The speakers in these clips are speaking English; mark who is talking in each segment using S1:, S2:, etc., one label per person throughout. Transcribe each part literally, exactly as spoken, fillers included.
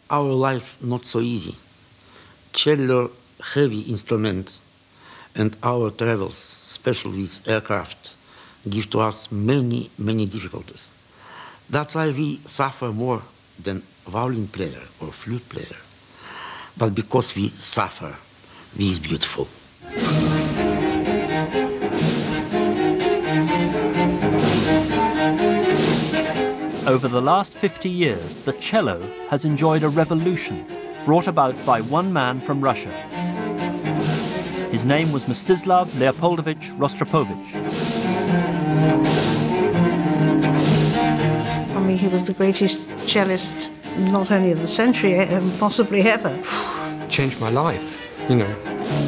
S1: our life not so easy. Cello, heavy instrument, and our travels, especially with aircraft, give to us many, many difficulties. That's why we suffer more than violin player or flute player. But because we suffer, we is beautiful.
S2: Over the last fifty years, the cello has enjoyed a revolution brought about by one man from Russia. His name was Mstislav Leopoldovich Rostropovich.
S3: For me, he was the greatest cellist, not only of the century, um, possibly ever.
S4: Changed my life, you know.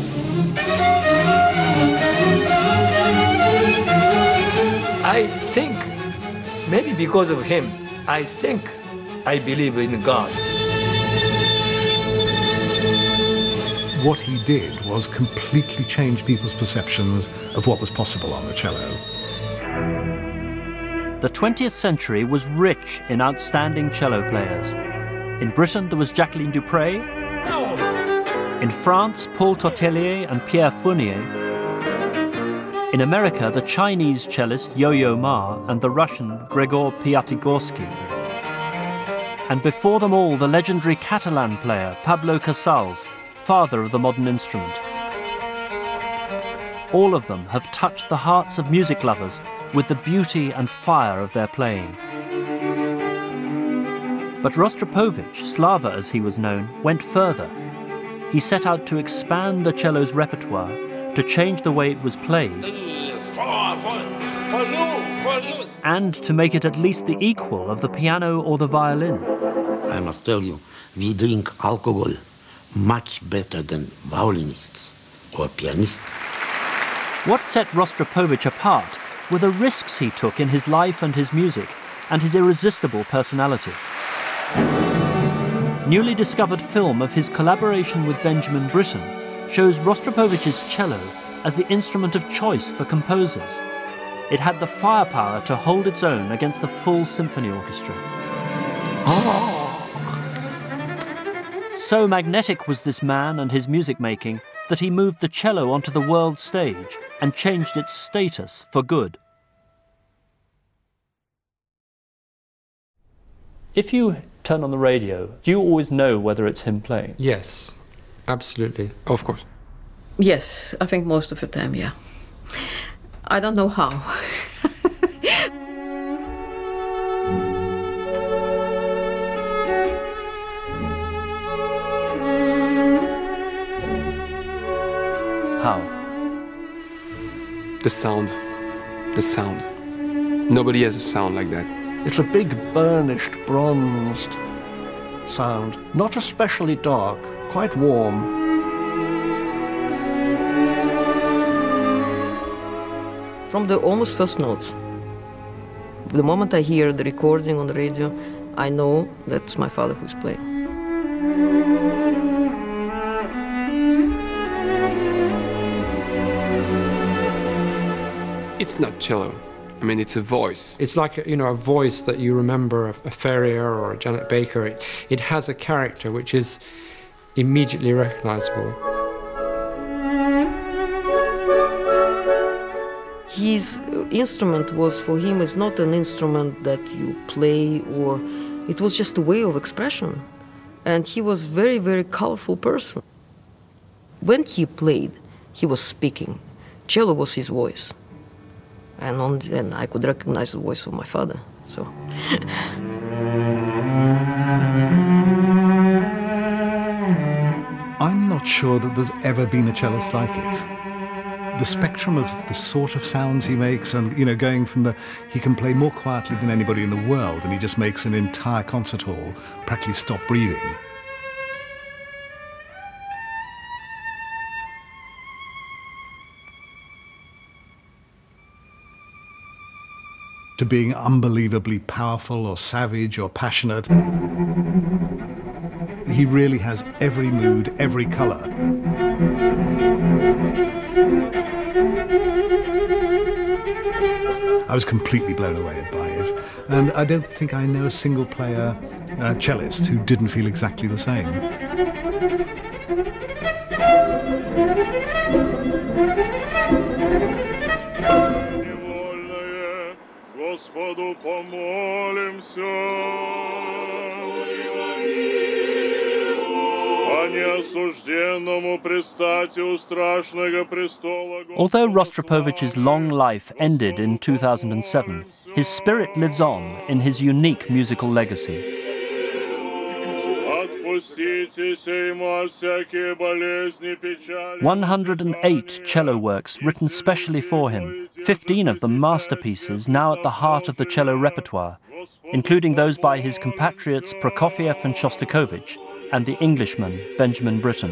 S4: I think, maybe because of him, I think I believe in God.
S5: What he did was completely change people's perceptions of what was possible on the cello.
S2: The twentieth century was rich in outstanding cello players. In Britain, there was Jacqueline Dupre. In France, Paul Tortelier and Pierre Fournier. In America, the Chinese cellist Yo-Yo Ma and the Russian Gregor Piatigorsky. And before them all, the legendary Catalan player Pablo Casals, father of the modern instrument. All of them have touched the hearts of music lovers with the beauty and fire of their playing. But Rostropovich, Slava as he was known, went further. He set out to expand the cello's repertoire, to change the way it was played,
S6: for, for, for you, for you.
S2: and to make it at least the equal of the piano or the violin.
S1: I must tell you, we drink alcohol much better than violinists or pianists.
S2: What set Rostropovich apart were the risks he took in his life and his music, and his irresistible personality. Newly discovered film of his collaboration with Benjamin Britten shows Rostropovich's cello as the instrument of choice for composers. It had the firepower to hold its own against the full symphony orchestra.
S1: Oh.
S2: So magnetic was this man and his music making that he moved the cello onto the world stage and changed its status for good. If you turn on the radio, do you always know whether it's him playing?
S4: Yes, absolutely, of course.
S3: Yes, I think most of the time, yeah. I don't know how.
S2: How?
S4: The sound, the sound. Nobody has a sound like that.
S7: It's a big, burnished, bronzed sound. Not especially dark, quite warm.
S3: From the almost first notes, the moment I hear the recording on the radio, I know that's my father who's playing.
S4: It's not cello. I mean, it's a voice. It's like, you know, a voice that you remember, a, a Ferrier or a Janet Baker. It, it has a character which is immediately recognizable.
S3: His instrument was, for him, is not an instrument that you play, or it was just a way of expression. And he was a very, very colorful person. When he played, he was speaking. Cello was his voice. And, on, and I could recognize the voice of my father, so.
S5: I'm not sure that there's ever been a cellist like it. The spectrum of the sort of sounds he makes, and, you know, going from the, he can play more quietly than anybody in the world, and he just makes an entire concert hall practically stop breathing. To being unbelievably powerful or savage or passionate. He really has every mood, every color. I was completely blown away by it, and I don't think I know a single player uh, cellist who didn't feel exactly the same.
S8: Господу помолимся.
S2: Although Rostropovich's long life ended in two thousand seven, his spirit lives on in his unique musical legacy. one hundred eight cello works written specially for him, fifteen of them masterpieces now at the heart of the cello repertoire, including those by his compatriots Prokofiev and Shostakovich, and the Englishman Benjamin Britten.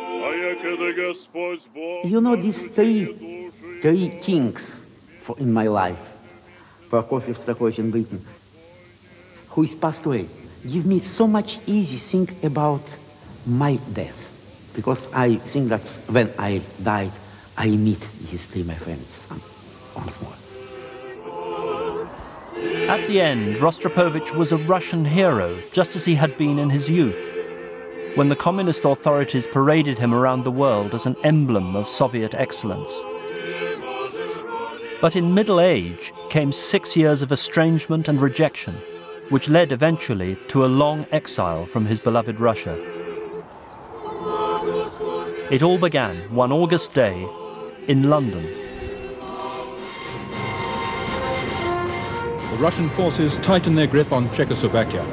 S1: You know these three, three kings for, in my life, Prokofiev, Shostakovich, and Britten, who is passed away, give me so much easy think about my death, because I think that when I died, I meet these three my friends once more.
S2: At the end, Rostropovich was a Russian hero, just as he had been in his youth, when the communist authorities paraded him around the world as an emblem of Soviet excellence. But in middle age came six years of estrangement and rejection, which led eventually to a long exile from his beloved Russia. It all began one August day in London.
S9: The Russian forces tightened their grip on Czechoslovakia.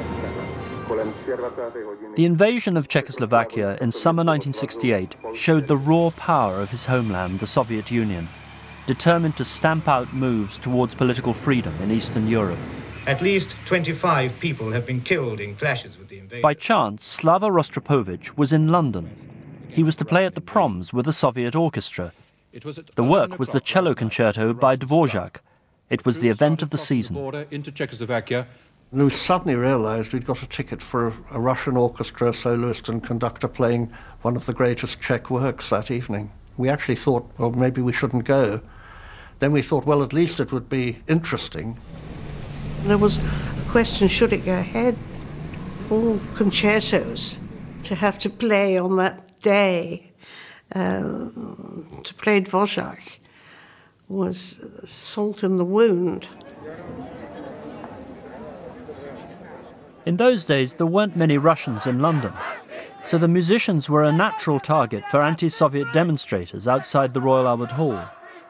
S2: The invasion of Czechoslovakia in summer nineteen sixty-eight showed the raw power of his homeland, the Soviet Union, determined to stamp out moves towards political freedom in Eastern Europe.
S10: At least twenty-five people have been killed in clashes with the invaders.
S2: By chance, Slava Rostropovich was in London. He was to play at the Proms with a Soviet orchestra. The work was the cello concerto by Dvorak. It was the event of the season.
S9: Into Czechoslovakia.
S7: We suddenly realized we'd got a ticket for a, a Russian orchestra, soloist and conductor playing one of the greatest Czech works that evening. We actually thought, well, maybe we shouldn't go. Then we thought, well, at least it would be interesting.
S11: There was a question, should it go ahead? For concertos to have to play on that day, uh, to play Dvorak, was salt in the wound.
S2: In those days, there weren't many Russians in London, so the musicians were a natural target for anti-Soviet demonstrators outside the Royal Albert Hall.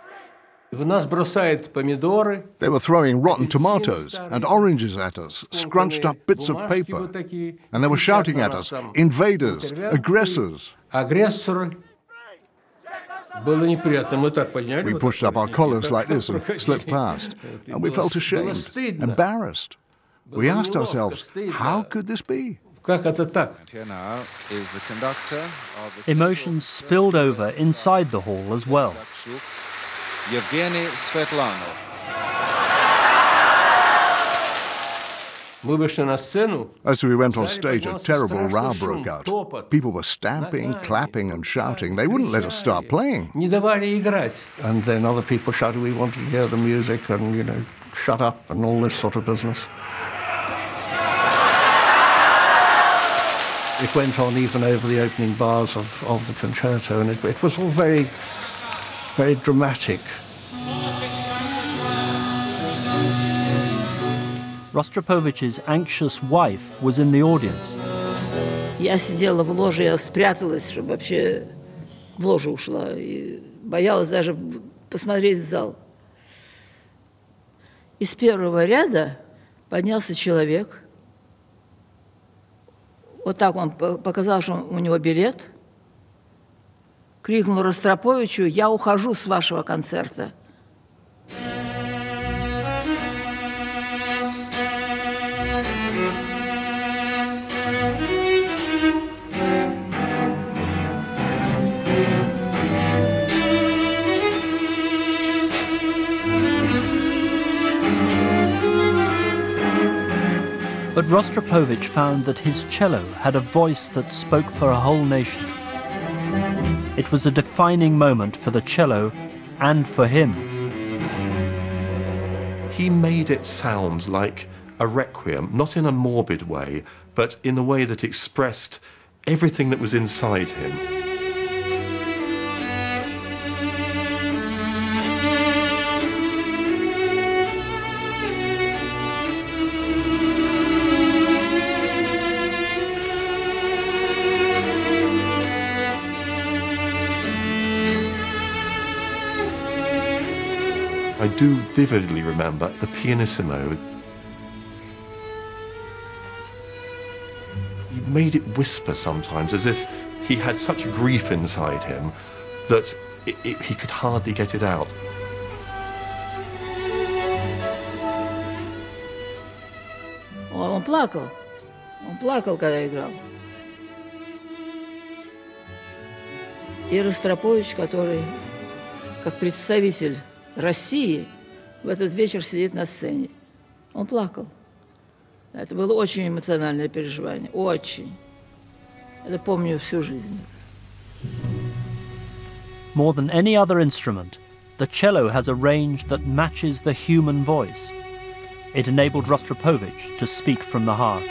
S12: They were throwing rotten tomatoes and oranges at us, scrunched up bits of paper, and they were shouting at us, invaders, aggressors. We pushed up our collars like this and slipped past, and we felt ashamed, embarrassed. We asked ourselves, how could this be?
S13: And here now is the conductor of the
S2: Emotions spilled over inside the hall as well.
S13: Yevgeny Svetlanov.
S12: As we went on stage, a terrible row broke out. People were stamping, clapping and shouting. They wouldn't let us start playing.
S7: And then other people shouted, we wanted to hear the music and, you know, shut up and all this sort of business. It went on even over the opening bars of, of the concerto, and it, it was all very, very dramatic.
S2: Rostropovich's anxious wife was in the audience.
S14: Я сидела в ложе, я спряталась, чтобы вообще в ложу ушла, и боялась даже посмотреть в зал. Из первого ряда поднялся человек. Вот так он показал, что у него билет. Крикнул Ростроповичу: «Я ухожу с вашего концерта».
S2: But Rostropovich found that his cello had a voice that spoke for a whole nation. It was a defining moment for the cello and for him.
S15: He made it sound like a requiem, not in a morbid way, but in a way that expressed everything that was inside him. I do vividly remember the pianissimo. He made it whisper sometimes, as if he had such grief inside him that it, it, he could hardly get it out.
S14: Он плакал. Он плакал, когда играл. И Ростропович, который, как представитель России, в этот вечер сидит на сцене. Он плакал. Это было очень эмоциональное переживание. Очень. Это помню всю жизнь.
S2: More than any other instrument, the cello has a range that matches the human voice. It enabled Rostropovich to speak from the heart.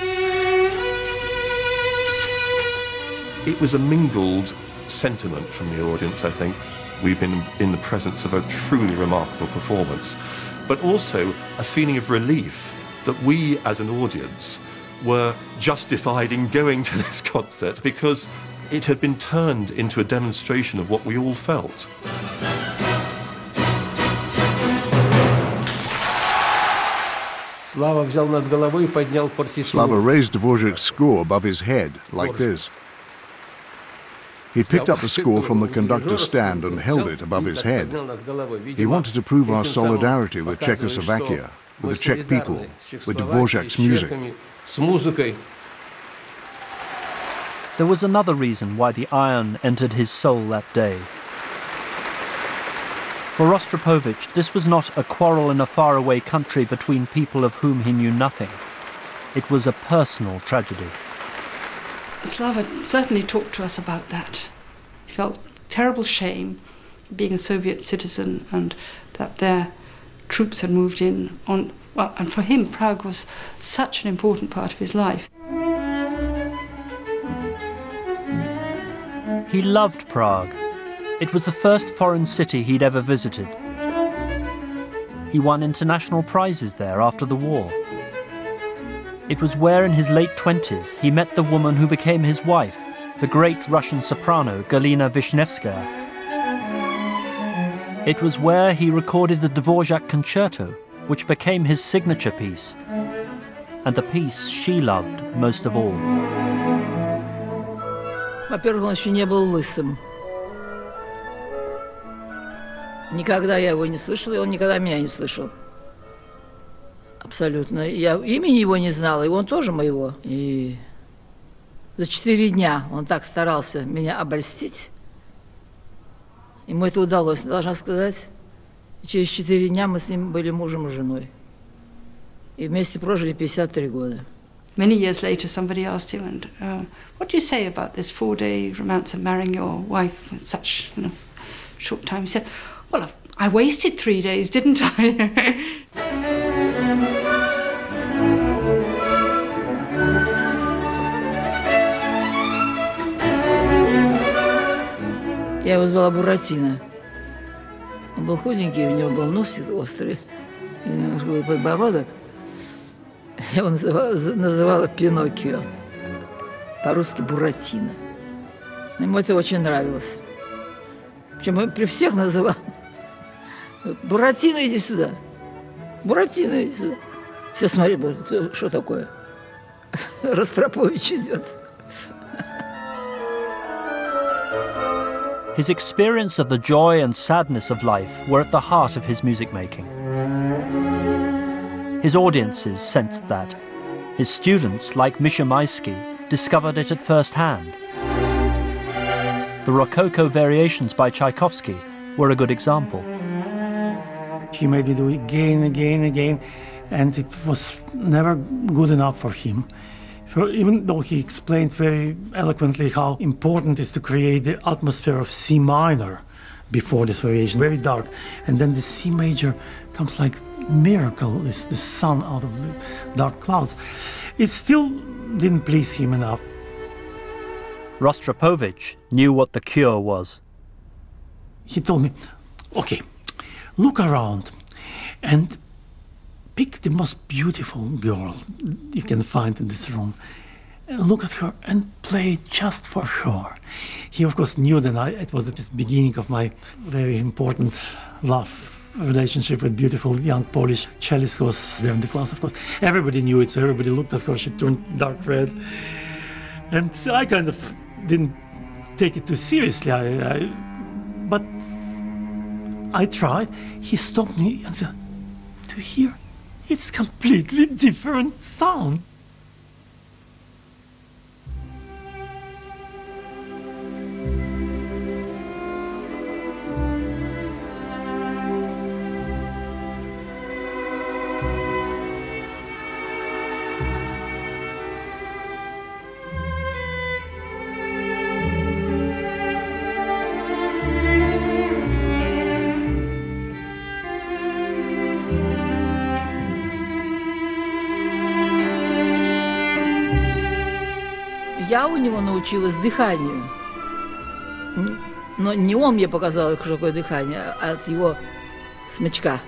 S15: It was a mingled sentiment from the audience, I think. We've been in the presence of a truly remarkable performance, but also a feeling of relief that we as an audience were justified in going to this concert because it had been turned into a demonstration of what we all felt.
S12: Slava raised Dvorak's score above his head, like this. He picked up the score from the conductor's stand and held it above his head. He wanted to prove our solidarity with Czechoslovakia, with the Czech people, with Dvorak's music.
S2: There was another reason why the iron entered his soul that day. For Rostropovich, this was not a quarrel in a faraway country between people of whom he knew nothing. It was a personal tragedy.
S16: Slava certainly talked to us about that. He felt terrible shame being a Soviet citizen and that their troops had moved in on, well, and for him Prague was such an important part of his life.
S2: He loved Prague. It was the first foreign city he'd ever visited. He won international prizes there after the war. It was where in his late twenties he met the woman who became his wife, the great Russian soprano Galina Vishnevskaya. It was where he recorded the Dvorak Concerto, which became his signature piece, and the piece she loved most of all.
S14: Во-первых, он еще не был лысым. Никогда я его не слышала, и он никогда меня не слышал. Абсолютно. Я имени его не знала, и он тоже моего. И за четыре дня он так старался меня обольстить. Ему это удалось, должна сказать. И через четыре дня мы с ним были мужем и женой. И вместе прожили пятьдесят три года.
S16: Many years later, somebody asked him, and uh, what do you say about this four-day romance of marrying your wife in such you know, short time? He said, well, I wasted three days, didn't I?
S14: Я его звала Буратино. Он был худенький, у него был нос острый, подбородок. Я его называла, называла Пиноккио, по-русски Буратино. Ему это очень нравилось. Причем при всех называл. Буратино, иди сюда. Буратино, иди сюда. Все смотрели, что такое? Ростропович идет.
S2: His experience of the joy and sadness of life were at the heart of his music making. His audiences sensed that. His students, like Misha Maisky, discovered it at first hand. The Rococo variations by Tchaikovsky were a good example.
S17: He made me do it again, again, again, and it was never good enough for him. For even though he explained very eloquently how important it is to create the atmosphere of C minor, before this variation, very dark. And then the C major comes like miracle, this the sun out of the dark clouds. It still didn't please him enough.
S2: Rostropovich knew what the cure was.
S17: He told me, okay, look around and pick the most beautiful girl you can find in this room. Look at her and play just for her. He, of course, knew that I, it was the beginning of my very important love relationship with beautiful young Polish cellist who was there in the class, of course. Everybody knew it, so everybody looked at her. She turned dark red. And I kind of didn't take it too seriously. I, I, but I tried. He stopped me and said, "Do you hear? It's completely different sound."
S14: Я у него научилась дыханию. Но не он мне показал, что такое дыхание, а от его смычка.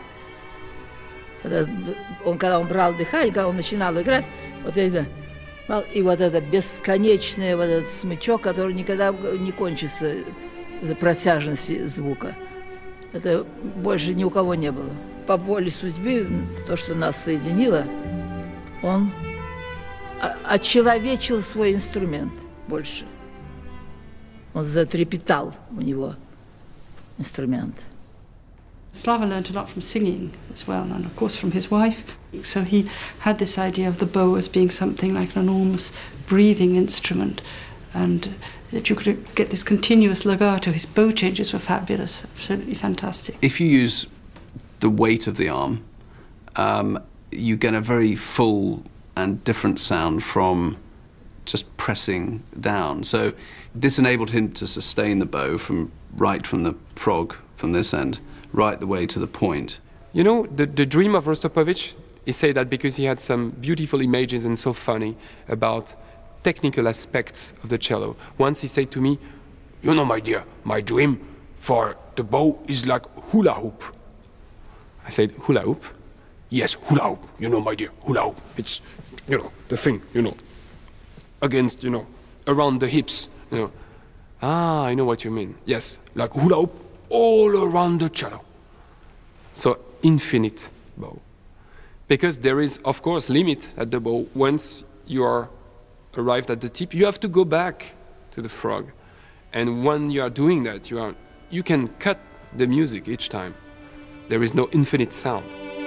S14: Он, когда он брал дыхание, когда он начинал играть, вот это, и вот это бесконечный вот этот смычок, который никогда не кончится, протяжности звука. Это больше ни у кого не было. По воле судьбы, то, что нас соединило, он очеловечил свой инструмент больше. Он затрепетал у него инструмент.
S16: Slava learned a lot from singing as well, and of course from his wife. So he had this idea of the bow as being something like an enormous breathing instrument, and that you could get this continuous legato. His bow changes were fabulous, absolutely fantastic.
S18: If you use the weight of the arm, um, you get a very full and different sound from just pressing down. So this enabled him to sustain the bow from right from the frog, from this end, right the way to the point.
S4: You know, the, the dream of Rostropovich, he said that because he had some beautiful images and so funny about technical aspects of the cello. Once he said to me, "You know, my dear, my dream for the bow is like hula hoop." I said, "Hula hoop?" "Yes, hula hoop. You know, my dear, hula hoop. It's, you know, the thing, you know, against, you know, around the hips, you know." "Ah, I know what you mean. Yes, like hula hoop all around the cello." So infinite bow. Because there is, of course, limit at the bow. Once you are arrived at the tip, you have to go back to the frog. And when you are doing that, you, are, you can cut the music each time. There is no infinite sound.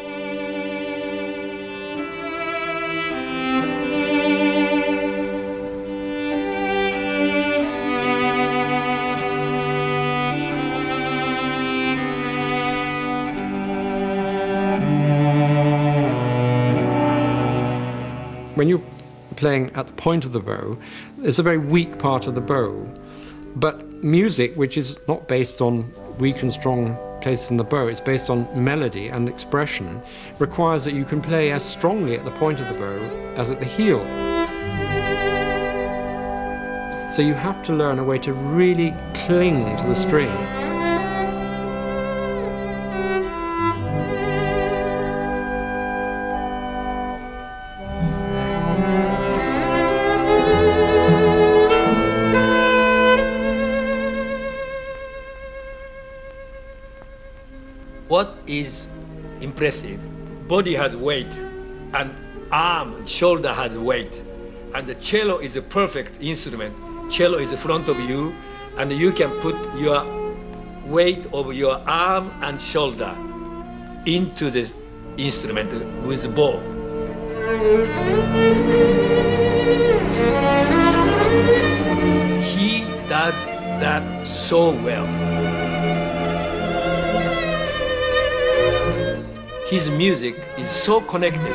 S4: When you're playing at the point of the bow, it's a very weak part of the bow. But music, which is not based on weak and strong places in the bow, it's based on melody and expression, requires that you can play as strongly at the point of the bow as at the heel. So you have to learn a way to really cling to the string.
S19: What is impressive? Body has weight, and arm and shoulder has weight, and the cello is a perfect instrument. Cello is in front of you, and you can put your weight of your arm and shoulder into this instrument with bow. He does that so well. His music is so connected,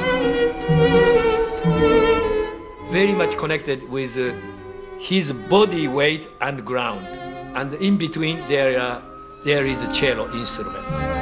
S19: very much connected with uh, his body weight and ground. And in between there are there is a cello instrument.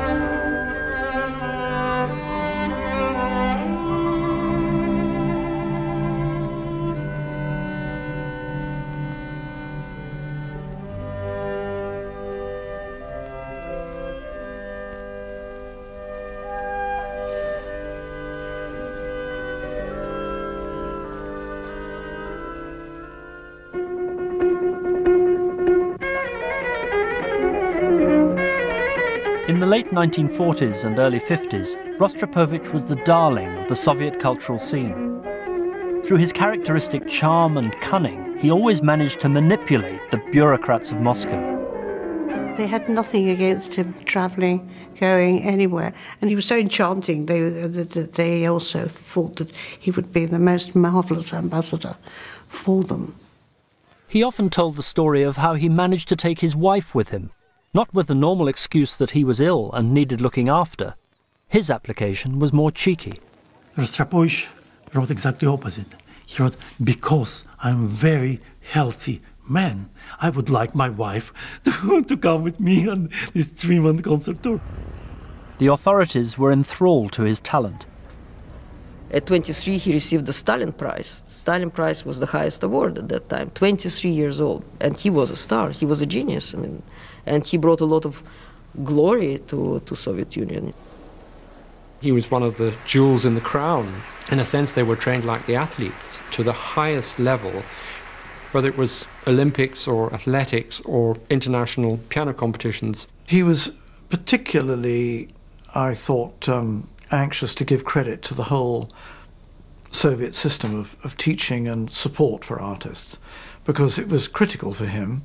S2: In the late nineteen forties and early fifties, Rostropovich was the darling of the Soviet cultural scene. Through his characteristic charm and cunning, he always managed to manipulate the bureaucrats of Moscow.
S11: They had nothing against him travelling, going anywhere. And he was so enchanting, they, they also thought that he would be the most marvellous ambassador for them.
S2: He often told the story of how he managed to take his wife with him, not with the normal excuse that he was ill and needed looking after. His application was more cheeky.
S17: Rostropovich wrote exactly opposite. He wrote, because I'm a very healthy man, I would like my wife to, to come with me on this three-month concert tour.
S2: The authorities were enthralled to his talent.
S3: At twenty-three, he received the Stalin Prize. Stalin Prize was the highest award at that time, twenty-three years old. And he was a star, he was a genius. I mean, and he brought a lot of glory to the Soviet Union.
S20: He was one of the jewels in the crown. In a sense, they were trained like the athletes to the highest level, whether it was Olympics or athletics or international piano competitions.
S7: He was particularly, I thought, um, anxious to give credit to the whole Soviet system of, of teaching and support for artists, because it was critical for him.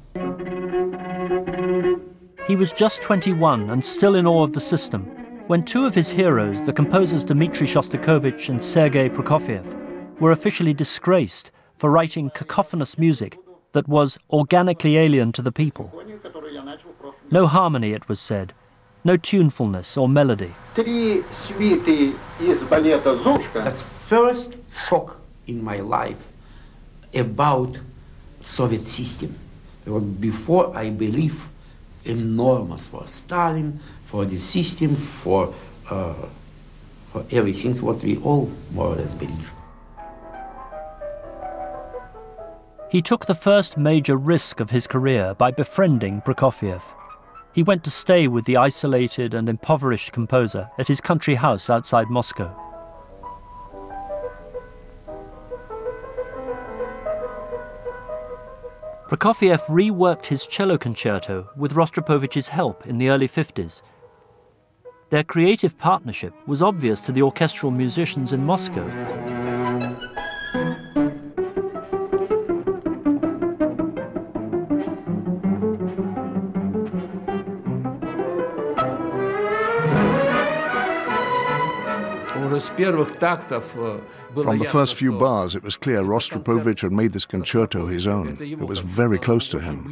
S2: He was just twenty-one and still in awe of the system, when two of his heroes, the composers Dmitri Shostakovich and Sergei Prokofiev, were officially disgraced for writing cacophonous music that was organically alien to the people. No harmony, it was said, no tunefulness or melody.
S1: That's first shock in my life about Soviet system. Because before I believe enormous for Stalin, for the system, for, uh, for everything, what we all more or less believe.
S2: He took the first major risk of his career by befriending Prokofiev. He went to stay with the isolated and impoverished composer at his country house outside Moscow. Prokofiev reworked his cello concerto with Rostropovich's help in the early fifties. Their creative partnership was obvious to the orchestral musicians in Moscow.
S12: From the first few bars, it was clear Rostropovich had made this concerto his own. It was very close to him.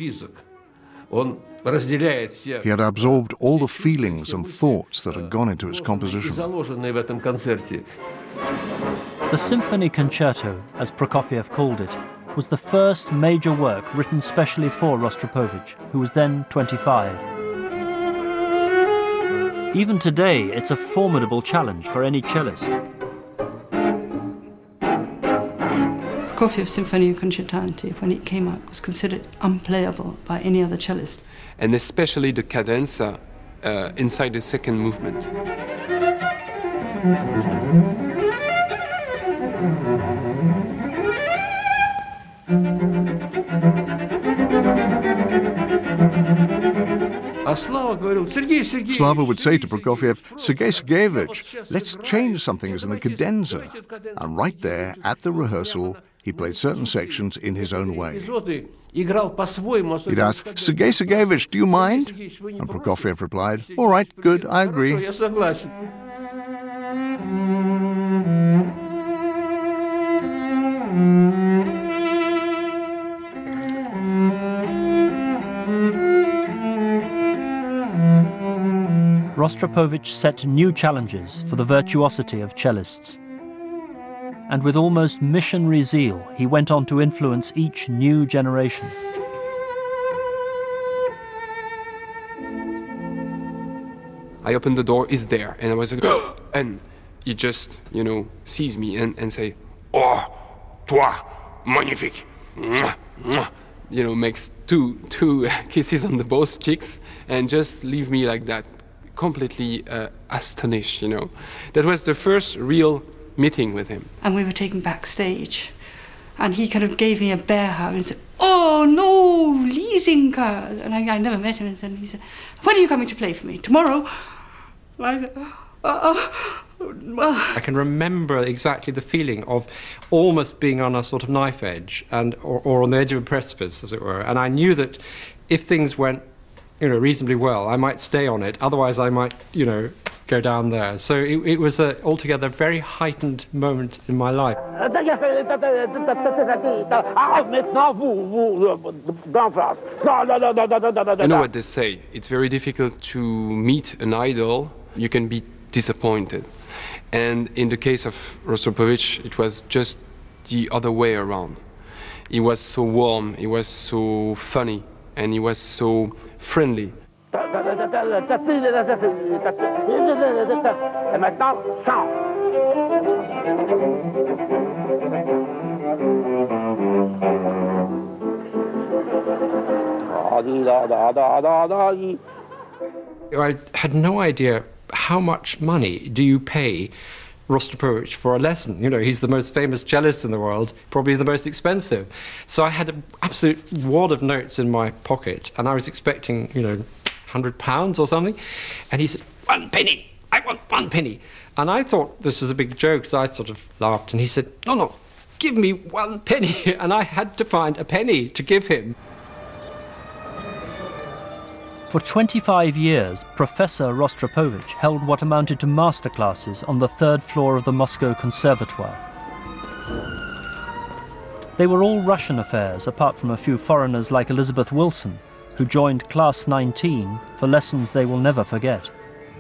S12: He had absorbed all the feelings and thoughts that had gone into its composition.
S2: The Symphony Concerto, as Prokofiev called it, was the first major work written specially for Rostropovich, who was then twenty-five. Even today, it's a formidable challenge for any cellist.
S16: Prokofiev's Symphonia Concertante, when it came out, was considered unplayable by any other cellist.
S4: And especially the cadenza uh, inside the second movement.
S12: Slava would say to Prokofiev, Sergei Sergeyevich, let's change some things in the cadenza. And right there, at the rehearsal, he played certain sections in his own way. He'd ask, Sergei Sergeyevich, do you mind? And Prokofiev replied, all right, good, I agree.
S2: Rostropovich set new challenges for the virtuosity of cellists. And with almost missionary zeal, he went on to influence each new generation.
S4: I open the door, he's there. And I was like, oh! And he just, you know, sees me and, and say, oh, toi, magnifique. Mwah, mwah. You know, makes two, two kisses on the both cheeks and just leave me like that, completely uh, astonished, you know. That was the first real meeting with him.
S16: And we were taken backstage. And he kind of gave me a bear hug and said, oh, no, Liesinka. And I, I never met him. And then he said, when are you coming to play for me? Tomorrow? And I said, oh, oh, oh.
S20: I can remember exactly the feeling of almost being on a sort of knife edge and or, or on the edge of a precipice, as it were. And I knew that if things went, you know, reasonably well, I might stay on it. Otherwise, I might, you know, go down there. So it, it was a altogether very heightened moment in my life.
S4: You know what they say, it's very difficult to meet an idol. You can be disappointed. And in the case of Rostropovich, it was just the other way around. He was so warm, he was so funny, and he was so friendly.
S20: I had no idea how much money do you pay Rostropovich for a lesson. You know, he's the most famous cellist in the world, probably the most expensive. So I had an absolute wad of notes in my pocket, and I was expecting, you know, one hundred pounds or something. And he said, one penny, I want one penny. And I thought this was a big joke, so I sort of laughed. And he said, no, no, give me one penny. And I had to find a penny to give him.
S2: For twenty-five years, Professor Rostropovich held what amounted to masterclasses on the third floor of the Moscow Conservatoire. They were all Russian affairs, apart from a few foreigners like Elizabeth Wilson, who joined Class nineteen for lessons they will never forget.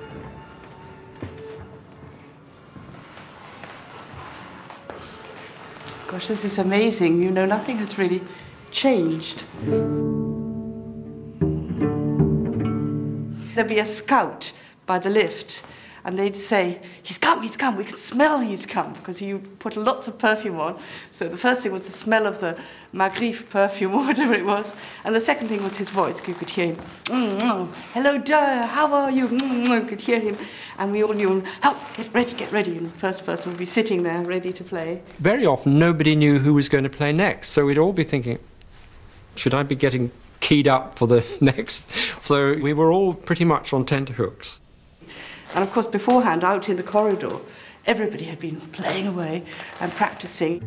S16: Gosh, this is amazing. You know, nothing has really changed. There'd be a scout by the lift, and they'd say, he's come, he's come, we can smell he's come, because he put lots of perfume on. So the first thing was the smell of the Magritte perfume, or whatever it was, and the second thing was his voice. You could hear him, mm-hmm. Hello, Duh, how are you? Mm-hmm. You could hear him, and we all knew, help, get ready, get ready, and the first person would be sitting there, ready to play.
S20: Very often, nobody knew who was going to play next, so we'd all be thinking, should I be getting keyed up for the next? So we were all pretty much on tenterhooks.
S16: And of course, beforehand, out in the corridor, everybody had been playing away and practicing.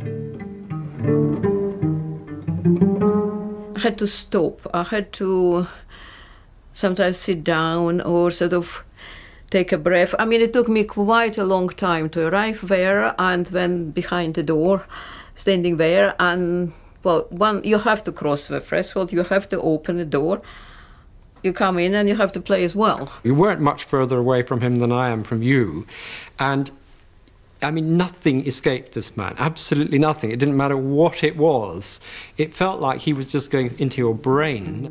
S3: I had to stop. I had to sometimes sit down or sort of take a breath. I mean, it took me quite a long time to arrive there, and when behind the door, standing there, and well, one, you have to cross the threshold, you have to open the door, you come in and you have to play as well.
S20: You weren't much further away from him than I am from you. And, I mean, nothing escaped this man, absolutely nothing. It didn't matter what it was. It felt like he was just going into your brain.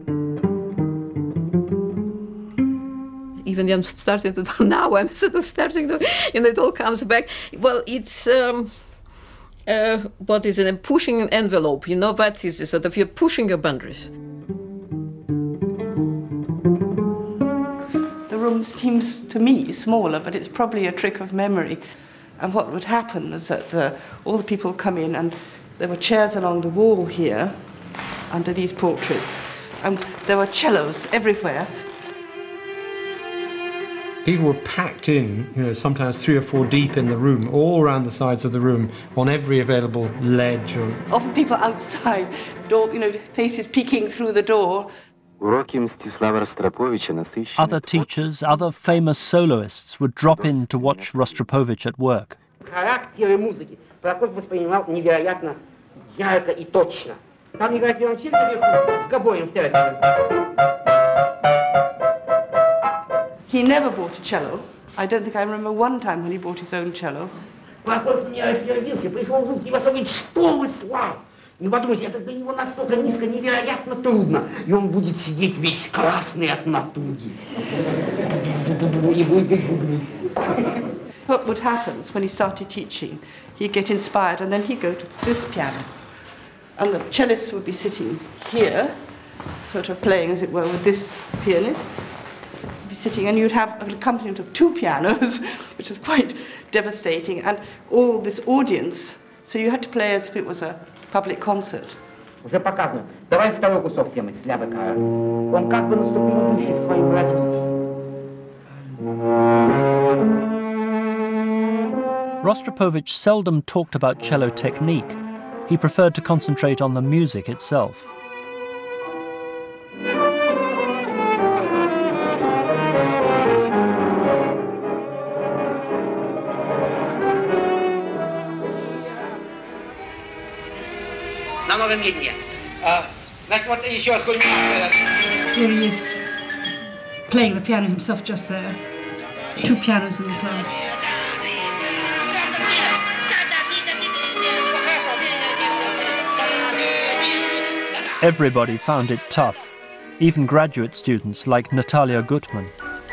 S3: Even I'm starting to do now, I'm sort of starting to, and it all comes back. Well, it's... Um, Uh, what is it? And pushing an envelope, you know, that is sort of, you're pushing your boundaries.
S16: The room seems to me smaller, but it's probably a trick of memory. And what would happen is that the, all the people come in, and there were chairs along the wall here, under these portraits, and there were cellos everywhere.
S20: People were packed in, you know, sometimes three or four deep in the room, all around the sides of the room, on every available ledge. Or...
S16: Often people outside, door, you know, faces peeking through the door.
S2: Other teachers, other famous soloists would drop in to watch Rostropovich at work.
S21: Характеры музыки Прокофьев воспринимал невероятно ярко и точно. Там играет виолончель наверху с гобоем в театре.
S16: He never bought a cello. I don't think I remember one time when he bought his own cello.
S21: Прокофьев не рассердился, пришел в звук и вас говорит, что вы, Слава? Ну, подумайте, это для него настолько низко, невероятно трудно. И он будет сидеть весь красный от натуги.
S16: What would happen is when he started teaching, he'd get inspired and then he'd go to this piano. And the cellist would be sitting here, sort of playing, as it were, with this pianist. He'd be sitting, and you'd have an accompaniment of two pianos, which is quite devastating, and all this audience. So you had to play as if it was a public concert.
S21: Уже показано. Давай второй кусок темы Славы Кара. Он как бы наступил выше в своем развитии.
S2: Rostropovich seldom talked about cello technique. He preferred to concentrate on the music itself.
S21: Намного медленнее. Значит, вот еще раз сколько.
S16: Here he is playing the piano himself just there. Two pianos in the class.
S2: Everybody found it tough, even graduate students like Natalia Gutman.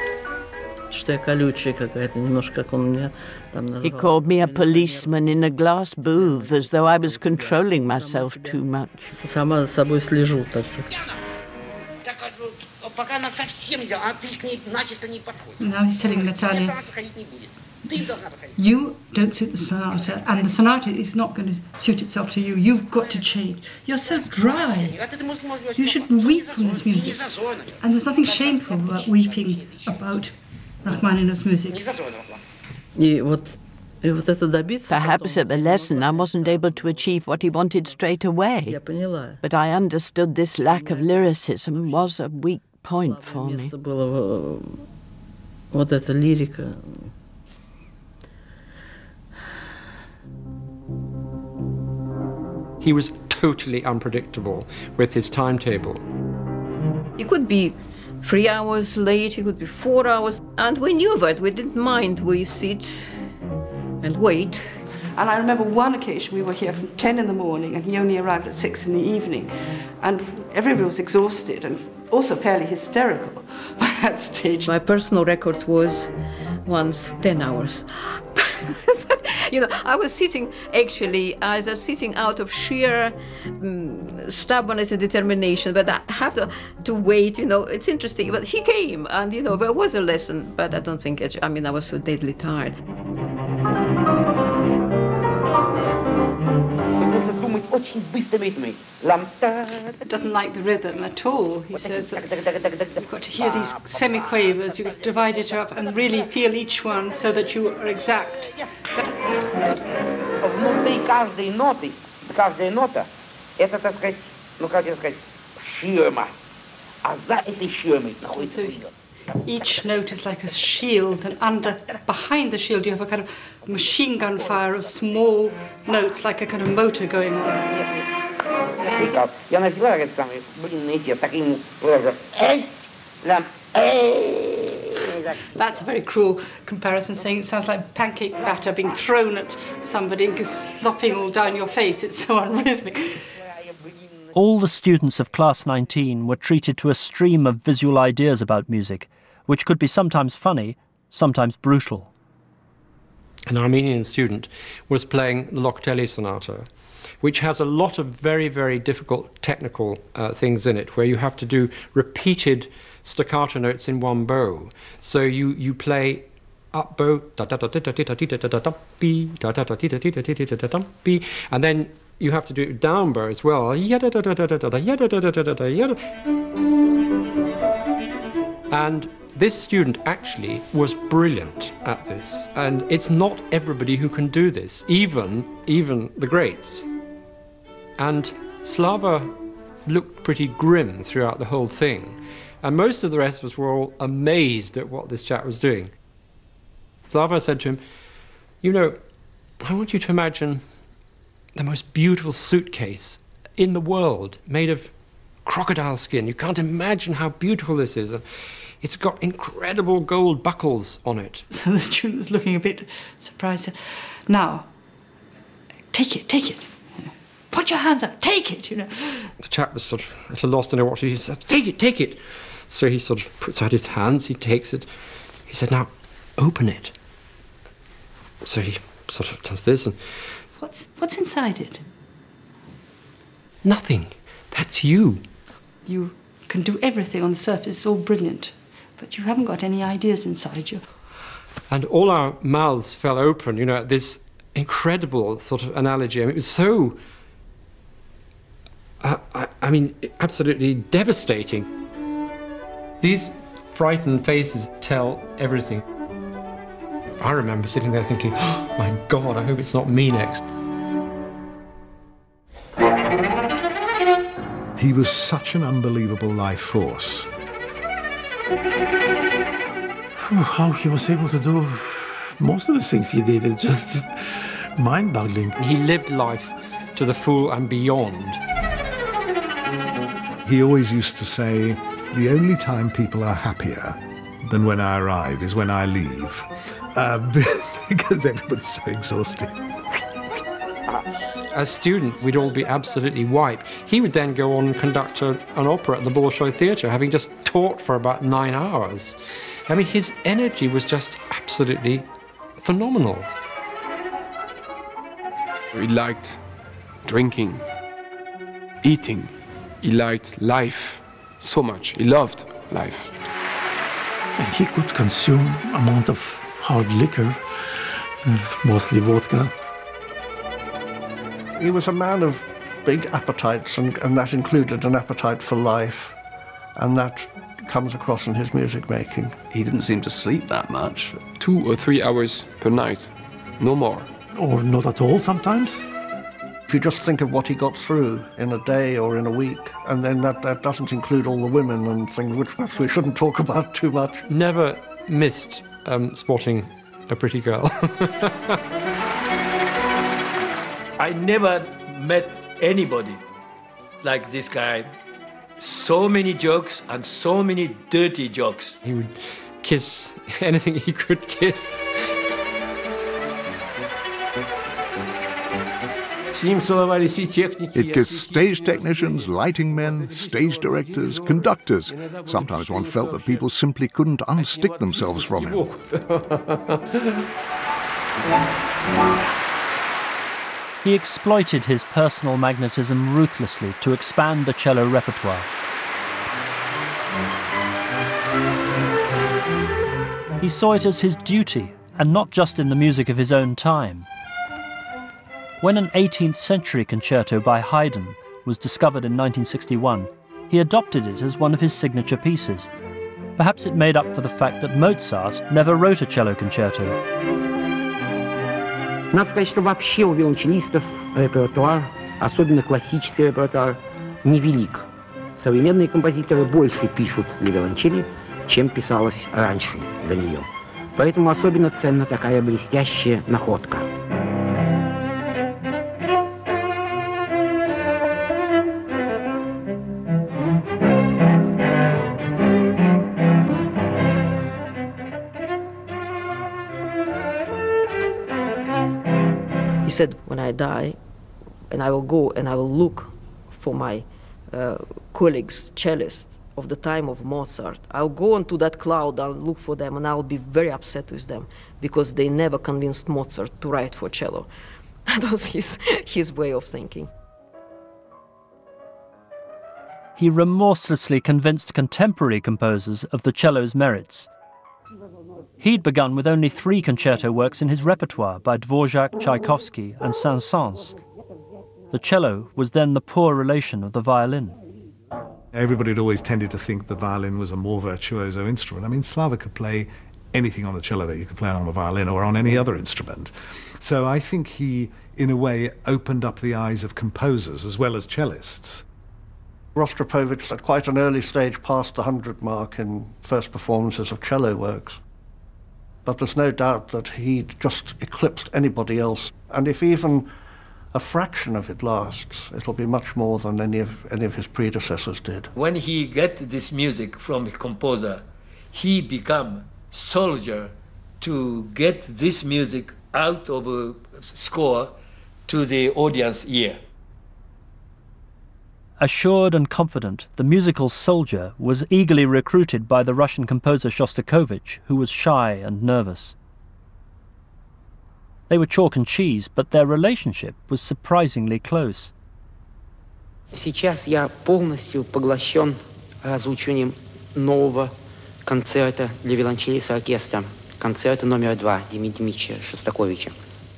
S6: He called me a policeman in a glass booth, as though I was controlling myself too much.
S21: Now
S16: he's telling Natalia, you don't suit the sonata, and the sonata is not going to suit itself to you. You've got to change. You're so dry. You should weep from this music. And there's nothing shameful about weeping about Rachmaninoff's music.
S6: Perhaps at the lesson I wasn't able to achieve what he wanted straight away. But I understood this lack of lyricism was a weak point for me.
S20: He was totally unpredictable with his timetable.
S3: He could be three hours late, he could be four hours, and we knew that. We didn't mind. We sit and wait.
S16: And I remember one occasion we were here from ten in the morning and he only arrived at six in the evening. And everybody was exhausted and also fairly hysterical by that stage.
S3: My personal record was once ten hours. You know, I was sitting, actually, I was sitting out of sheer um, stubbornness and determination, but I have to, to wait, you know, it's interesting. But he came, and, you know, there was a lesson, but I don't think, it, I mean, I was so deadly tired.
S16: He doesn't like the rhythm at all. He says that you've got to hear these semiquavers, you've got to divide it up and really feel each one so that you are exact.
S21: Внутри каждой ноты, каждая нота, это, так сказать, ну, как сказать, ширма. А за этой ширмой находится вперед.
S16: Each note is like a shield, and under, behind the shield, you have a kind of machine gun fire of small notes, like a kind of motor going on.
S21: Я начала, говорит, самый блин, эти, таким образом, эй, лям, эй.
S16: That's a very cruel comparison, saying it sounds like pancake batter being thrown at somebody and slopping all down your face. It's so unrhythmic.
S2: All the students of Class nineteen were treated to a stream of visual ideas about music, which could be sometimes funny, sometimes brutal.
S20: An Armenian student was playing the Locatelli Sonata, which has a lot of very, very difficult technical uh, things in it, where you have to do repeated staccato notes in one bow. So you, you play up bow, and then you have to do down bow as well. And this student actually was brilliant at this, and it's not everybody who can do this, even, even the greats. And Slava looked pretty grim throughout the whole thing, and most of the rest of us were all amazed at what this chap was doing. Slava said to him, you know, I want you to imagine the most beautiful suitcase in the world, made of crocodile skin. You can't imagine how beautiful this is. And it's got incredible gold buckles on it.
S16: So the student was looking a bit surprised. Now, take it, take it. Put your hands up, take it, you know.
S20: The chap was sort of at a loss to know what to do. He said, take it, take it. So he sort of puts out his hands, he takes it, He said, now, open it. So he sort of does this and...
S16: What's, what's inside it?
S20: Nothing. That's you.
S16: You can do everything on the surface, it's all brilliant, but you haven't got any ideas inside you.
S20: And all our mouths fell open, you know, at this incredible sort of analogy. I mean, it was so, uh, I, I mean, absolutely devastating. These frightened faces tell everything. I remember sitting there thinking, oh my God, I hope it's not me next.
S12: He was such an unbelievable life force.
S17: How he was able to do most of the things he did is just mind-boggling.
S20: He lived life to the full and beyond.
S12: He always used to say, the only time people are happier than when I arrive is when I leave, uh, because everybody's so exhausted.
S20: As students, we'd all be absolutely wiped. He would then go on and conduct a, an opera at the Bolshoi Theatre, having just taught for about nine hours. I mean, his energy was just absolutely phenomenal.
S4: He liked drinking, eating. He liked life so much. He loved life.
S17: And he could consume amount of hard liquor, mostly vodka.
S7: He was a man of big appetites, and, and that included an appetite for life, and that comes across in his music making.
S18: He didn't seem to sleep that much.
S4: Two or three hours per night, no more.
S17: Or not at all sometimes.
S7: If you just think of what he got through in a day or in a week, and then that, that doesn't include all the women and things, which perhaps we shouldn't talk about too much.
S20: Never missed um, spotting a pretty girl.
S19: I never met anybody like this guy. So many jokes and so many dirty jokes.
S20: He would kiss anything he could kiss.
S12: It kissed stage technicians, lighting men, stage directors, conductors. Sometimes one felt that people simply couldn't unstick themselves from him.
S2: He exploited his personal magnetism ruthlessly to expand the cello repertoire. He saw it as his duty, and not just in the music of his own time. When an eighteenth century concerto by Haydn was discovered in nineteen sixty-one, he adopted it as one of his signature pieces. Perhaps it made up for the fact that Mozart never wrote a cello concerto.
S21: Надо сказать, что вообще у виолончелистов репертуар, особенно классический репертуар, невелик. Современные композиторы больше пишут для виолончели, чем писалось раньше для нее. Поэтому особенно ценна такая блестящая находка.
S3: He said, when I die, and I will go and I will look for my uh, colleagues, cellists of the time of Mozart, I'll go onto that cloud, I'll look for them, and I'll be very upset with them because they never convinced Mozart to write for cello. That was his, his way of thinking.
S2: He remorselessly convinced contemporary composers of the cello's merits. He'd begun with only three concerto works in his repertoire by Dvorak, Tchaikovsky and Saint-Saëns. The cello was then the poor relation of the violin.
S12: Everybody had always tended to think the violin was a more virtuoso instrument. I mean, Slava could play anything on the cello that you could play on the violin or on any other instrument. So I think he, in a way, opened up the eyes of composers as well as cellists.
S7: Rostropovich, at quite an early stage, passed the hundred mark in first performances of cello works. But there's no doubt that he just eclipsed anybody else. And if even a fraction of it lasts, it'll be much more than any of, any of his predecessors did.
S19: When he get this music from the composer, he become soldier to get this music out of a score to the audience ear.
S2: Assured and confident, the musical soldier was eagerly recruited by the Russian composer Shostakovich, who was shy and nervous. They were chalk and cheese, but their relationship was surprisingly close.
S21: Сейчас я полностью поглощен озвучиванием нового концерта для виолончели с оркестром, концерта номер два Дмитрия Дмитриевича Шостаковича.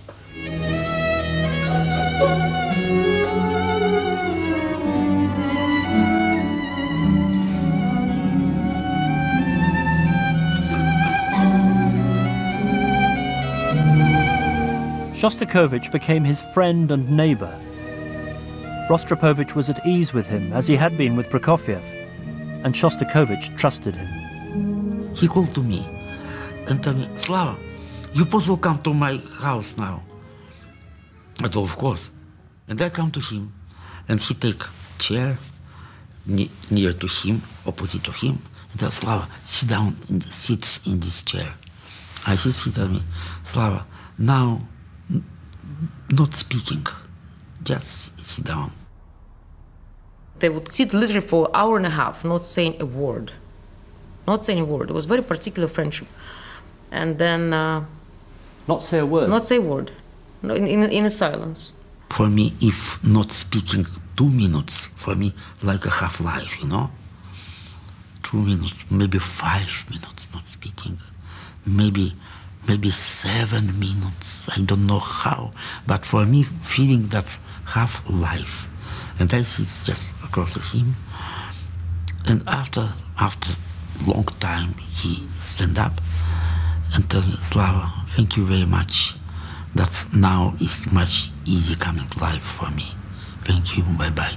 S2: Shostakovich became his friend and neighbour. Rostropovich was at ease with him, as he had been with Prokofiev, and Shostakovich trusted him.
S1: He called to me and told me, Slava, you possible come to my house now? I told, of course. And I come to him, and he take chair ne near to him, opposite to him, and tell Slava, sit down, and sit in this chair. I sit, he tell me, Slava, now not speaking, just sit down.
S3: They would sit literally for an hour and a half, not saying a word. Not saying a word. It was very particular friendship. And then... Uh,
S2: not say a word?
S3: Not say a word. No, in, in, in a silence.
S1: For me, if not speaking two minutes, for me, like a half life, you know? Two minutes, maybe five minutes not speaking. Maybe... maybe seven minutes, I don't know how, but for me, feeling that half life. And I sit just across to him, and after after long time, he stand up and tell me, Slava, thank you very much. That now is much easy coming life for me. Thank you, bye-bye.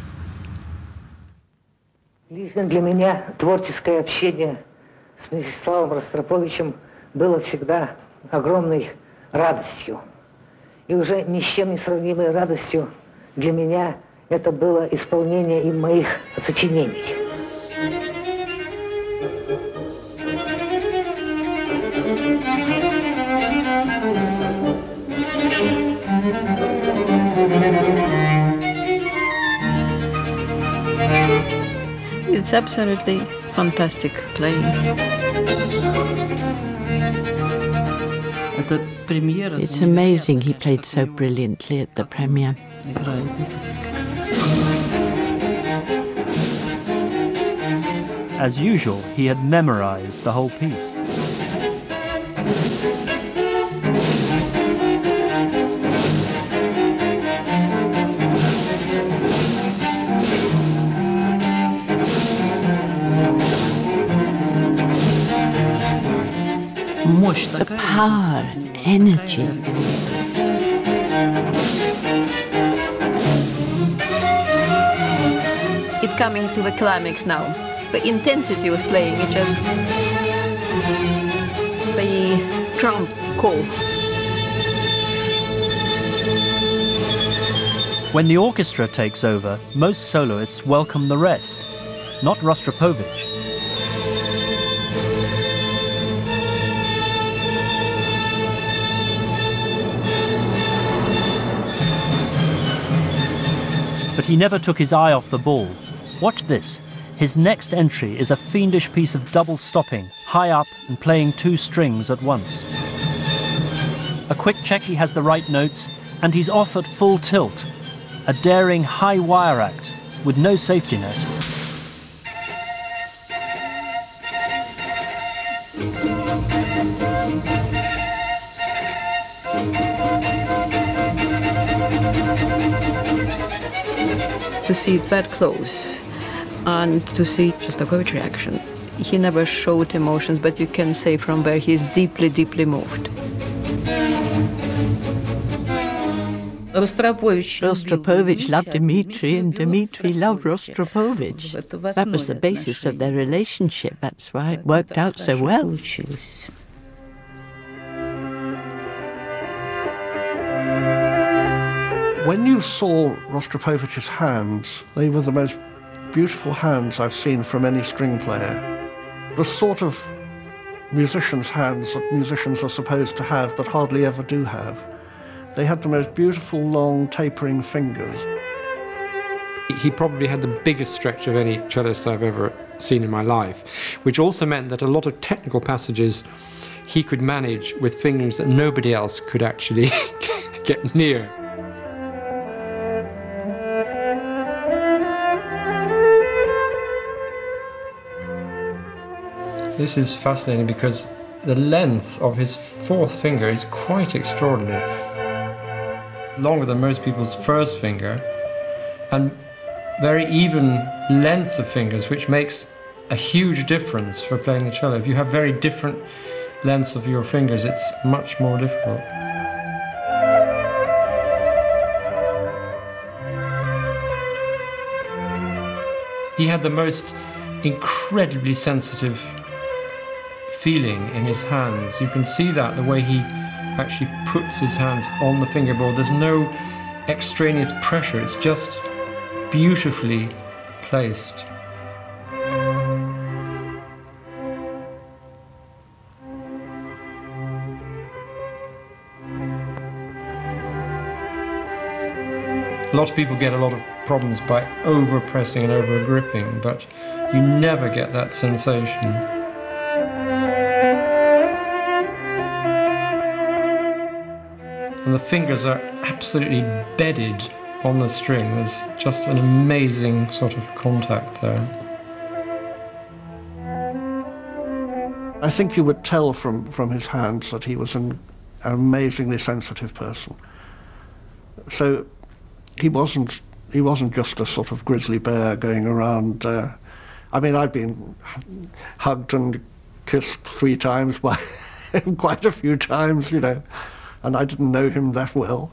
S5: Лично для меня творческое общение с Мстиславом Ростроповичем было всегда огромной радостью. И уже ни с чем не сравнимой радостью для меня это было исполнение им моих сочинений.
S6: It's absolutely fantastic playing. It's amazing he played so brilliantly at the premiere.
S2: As usual, he had memorized the whole piece.
S6: The power and energy.
S22: It's coming to the climax now. The intensity of playing, it just... the trump call.
S2: When the orchestra takes over, most soloists welcome the rest, not Rostropovich. But he never took his eye off the ball. Watch this. His next entry is a fiendish piece of double stopping, high up and playing two strings at once. A quick check he has the right notes, and he's off at full tilt. A daring high wire act with no safety net.
S22: To see it that close and to see Shostakovich's reaction. He never showed emotions, but you can say from where he is deeply, deeply moved.
S6: Rostropovich loved Dmitri and Dmitri loved Rostropovich. That was the basis of their relationship. That's why it worked out so well.
S7: When you saw Rostropovich's hands, they were the most beautiful hands I've seen from any string player. The sort of musician's hands that musicians are supposed to have but hardly ever do have. They had the most beautiful, long, tapering fingers.
S20: he probably had the biggest stretch of any cellist I've ever seen in my life, which also meant that a lot of technical passages he could manage with fingers that nobody else could actually get near. This is fascinating because the length of his fourth finger is quite extraordinary. Longer than most people's first finger, and very even length of fingers, which makes a huge difference for playing the cello. If you have very different lengths of your fingers, it's much more difficult. He had the most incredibly sensitive feeling in his hands. You can see that the way he actually puts his hands on the fingerboard. There's no extraneous pressure, it's just beautifully placed. A lot of people get a lot of problems by over-pressing and over-gripping, but you never get that sensation. And the fingers are absolutely bedded on the string. There's just an amazing sort of contact there.
S7: I think you would tell from, from his hands that he was an amazingly sensitive person. So he wasn't, he wasn't just a sort of grizzly bear going around. Uh, I mean, I've been hugged and kissed three times by him quite a few times, you know. And I didn't know him that well.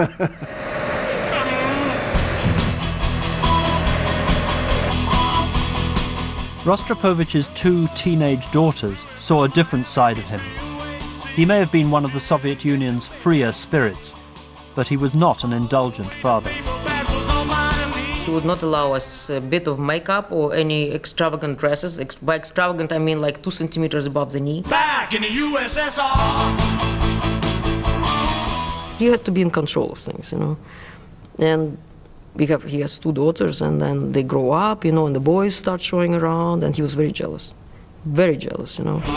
S2: Rostropovich's two teenage daughters saw a different side of him. He may have been one of the Soviet Union's freer spirits, but he was not an indulgent father.
S3: He would not allow us a bit of makeup or any extravagant dresses. Ex by extravagant, I mean like two centimeters above the knee.
S8: Back in the U S S R!
S3: He had to be in control of things, you know. And we have, he has two daughters, and then they grow up, you know, and the boys start showing around, and he was very jealous. Very jealous, you know.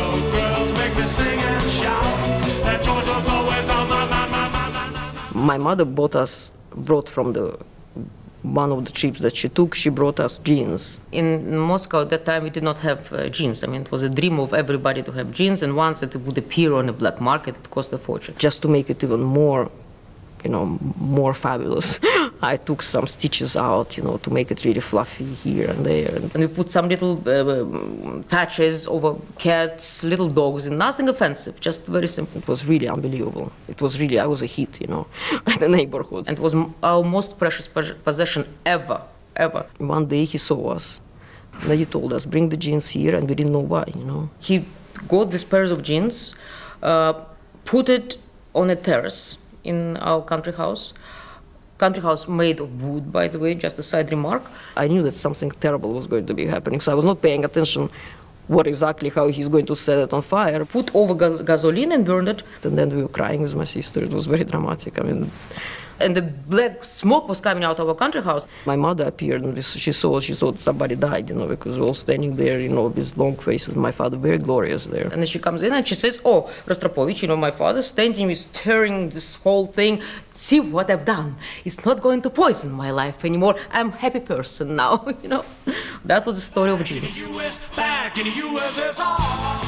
S3: My mother bought us, brought from the, one of the trips that she took, she brought us jeans. In Moscow at that time we did not have uh, jeans. I mean, it was a dream of everybody to have jeans, and once it would appear on the black market, it cost a fortune. Just to make it even more, you know, more fabulous, I took some stitches out, you know, to make it really fluffy here and there. And we put some little uh, patches over cats, little dogs, and nothing offensive, just very simple. It was really unbelievable. It was really, I was a hit, you know, in the neighborhood. And it was our most precious possession ever, ever. One day he saw us, and he told us, bring the jeans here, and we didn't know why, you know. He got these pairs of jeans, uh, put it on a terrace in our country house. Country house made of wood, by the way, just a side remark. I knew that something terrible was going to be happening, so I was not paying attention what exactly, how he's going to set it on fire. Put over gas gasoline and burned it. And then we were crying with my sister. It was very dramatic. I mean, and the black smoke was coming out of our country house. My mother appeared, and she saw, she thought somebody died, you know, because we were all standing there, you know, with long faces. My father, very glorious there. And then she comes in and she says, oh, Rostropovich, you know, my father standing, is stirring this whole thing. See what I've done. It's not going to poison my life anymore. I'm a happy person now, you know. That was the story of jeans.
S8: Back in the U S S R!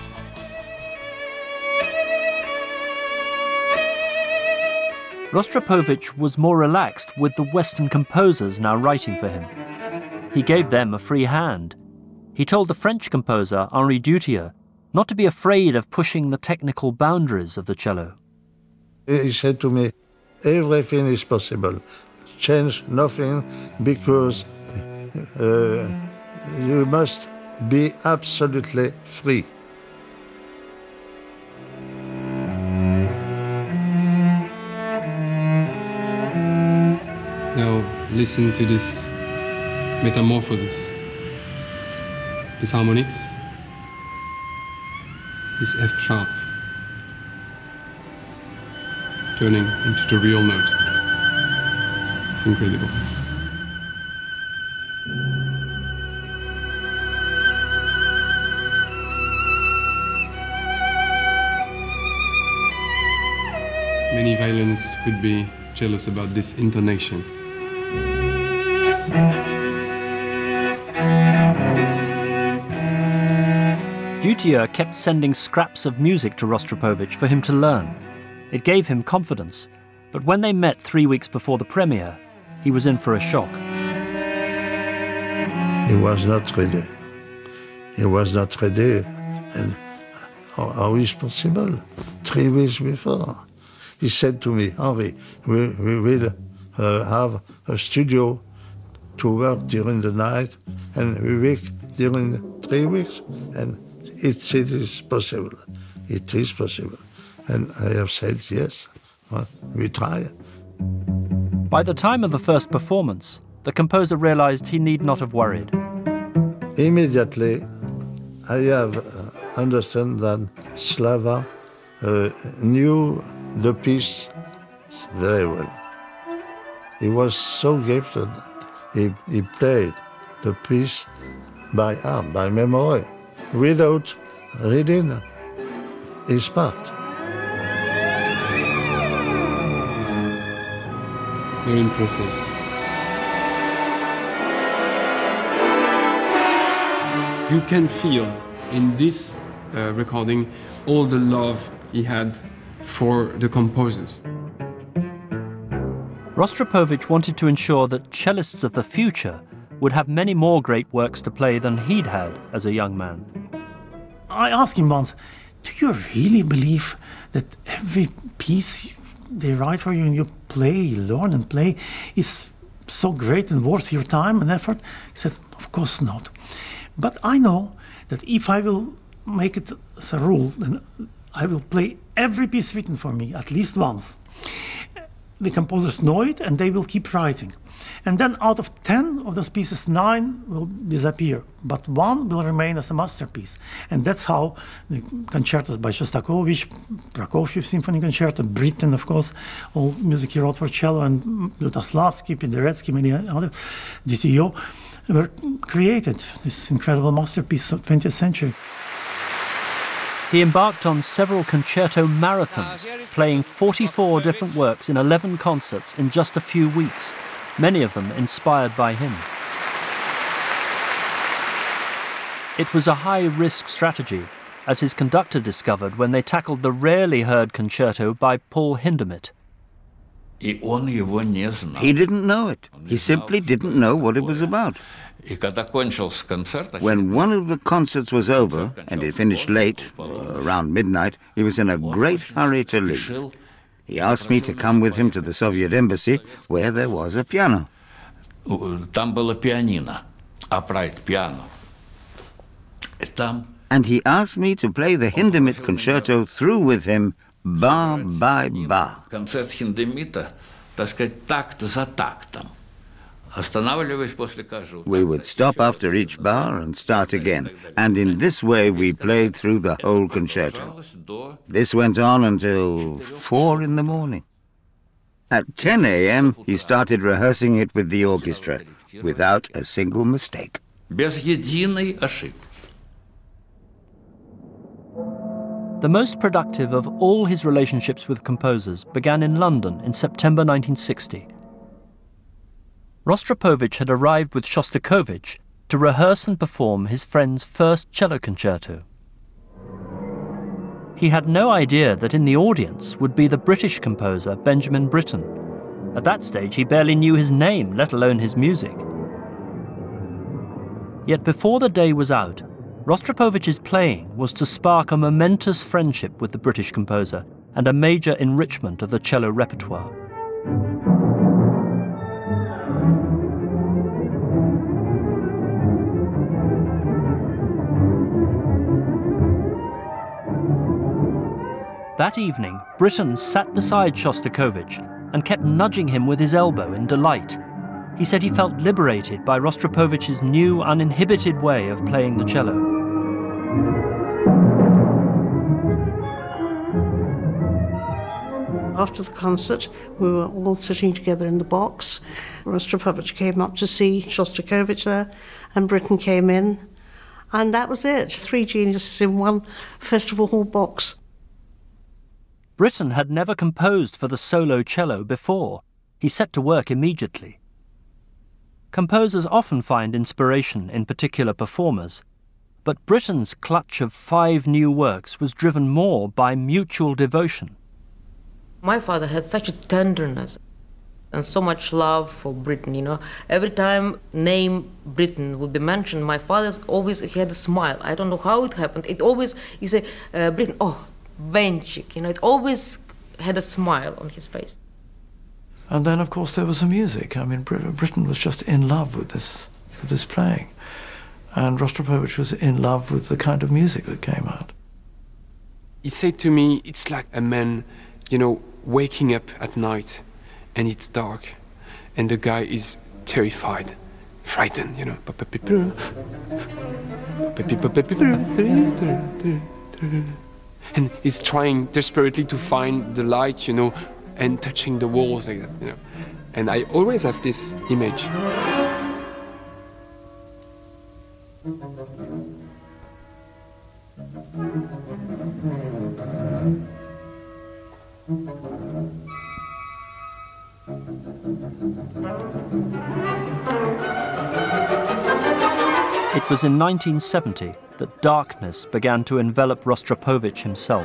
S2: Rostropovich was more relaxed with the Western composers now writing for him. He gave them a free hand. He told the French composer, Henri Dutilleux, not to be afraid of pushing the technical boundaries of the cello.
S10: He said to me, everything is possible. Change nothing, because uh, you must be absolutely free.
S4: Now listen to this metamorphosis, these harmonics, this F sharp, turning into the real note. It's incredible. Many violinists could be jealous about this intonation.
S2: Dutilleux kept sending scraps of music to Rostropovich for him to learn. It gave him confidence, but when they met three weeks before the premiere, he was in for a shock.
S10: He was not ready. He was not ready, and how is possible? Three weeks before. He said to me, Henri, we, we will uh, have a studio to work during the night, and we work during three weeks, and it, it is possible. It is possible. And I have said, yes, well, we try.
S2: By the time of the first performance, the composer realized he need not have worried.
S10: Immediately, I have uh, understood that Slava uh, knew the piece very well. He was so gifted. He, he played the piece by heart, by memory, without reading his part.
S4: Very impressive. You can feel in this uh, recording all the love he had for the composers.
S2: Rostropovich wanted to ensure that cellists of the future would have many more great works to play than he'd had as a young man.
S17: I asked him once, do you really believe that every piece they write for you and you play, learn and play is so great and worth your time and effort? He said, of course not. But I know that if I will make it as a rule, then I will play every piece written for me at least once. The composers know it and they will keep writing. And then out of ten of those pieces, nine will disappear, but one will remain as a masterpiece. And that's how the concertos by Shostakovich, Prokofiev Symphony Concerto, Britten, of course, all music he wrote for cello, and Lutoslavsky, Penderecki, many other, Dutilleux, were created, this incredible masterpiece of the twentieth century.
S2: He embarked on several concerto marathons, playing forty-four different works in eleven concerts in just a few weeks, many of them inspired by him. It was a high-risk strategy, as his conductor discovered when they tackled the rarely heard concerto by Paul Hindemith.
S9: He didn't know it. He simply didn't know what it was about. When one of the concerts was over, and it finished late, around midnight, he was in a great hurry to leave. He asked me to come with him to the Soviet embassy, where there was a piano. And he asked me to play the Hindemith concerto through with him, bar by bar.
S13: Концерт Хиндемита, так сказать, такт за тактом.
S9: We would stop after each bar and start again, and in this way we played through the whole concerto. This went on until four in the morning. At ten a m he started rehearsing it with the orchestra, without a single mistake.
S13: Без единой ошибки.
S2: The most productive of all his relationships with composers began in London in September nineteen sixty. Rostropovich had arrived with Shostakovich to rehearse and perform his friend's first cello concerto. He had no idea that in the audience would be the British composer Benjamin Britten. At that stage, he barely knew his name, let alone his music. Yet before the day was out, Rostropovich's playing was to spark a momentous friendship with the British composer and a major enrichment of the cello repertoire. That evening, Britten sat beside Shostakovich and kept nudging him with his elbow in delight. He said he felt liberated by Rostropovich's new, uninhibited way of playing the cello.
S11: After the concert, we were all sitting together in the box. Rostropovich came up to see Shostakovich there, and Britten came in. And that was it, three geniuses in one festival hall box.
S2: Britten had never composed for the solo cello before. He set to work immediately. Composers often find inspiration in particular performers, but Britten's clutch of five new works was driven more by mutual devotion.
S3: My father had such a tenderness and so much love for Britten, you know. Every time name Britten would be mentioned, my father's always, he had a smile. I don't know how it happened. It always, you say, uh, Britten, oh, Benchik, you know, it always had a smile on his face.
S14: And then, of course, there was the music. I mean, Brit Britten was just in love with this, with this playing. And Rostropovich was in love with the kind of music that came out.
S4: He said to me, it's like a man, you know, waking up at night and it's dark and the guy is terrified, frightened, you know. And he's trying desperately to find the light, you know, and touching the walls like that, you know. And I always have this image.
S2: It was in nineteen seventy that darkness began to envelop Rostropovich himself.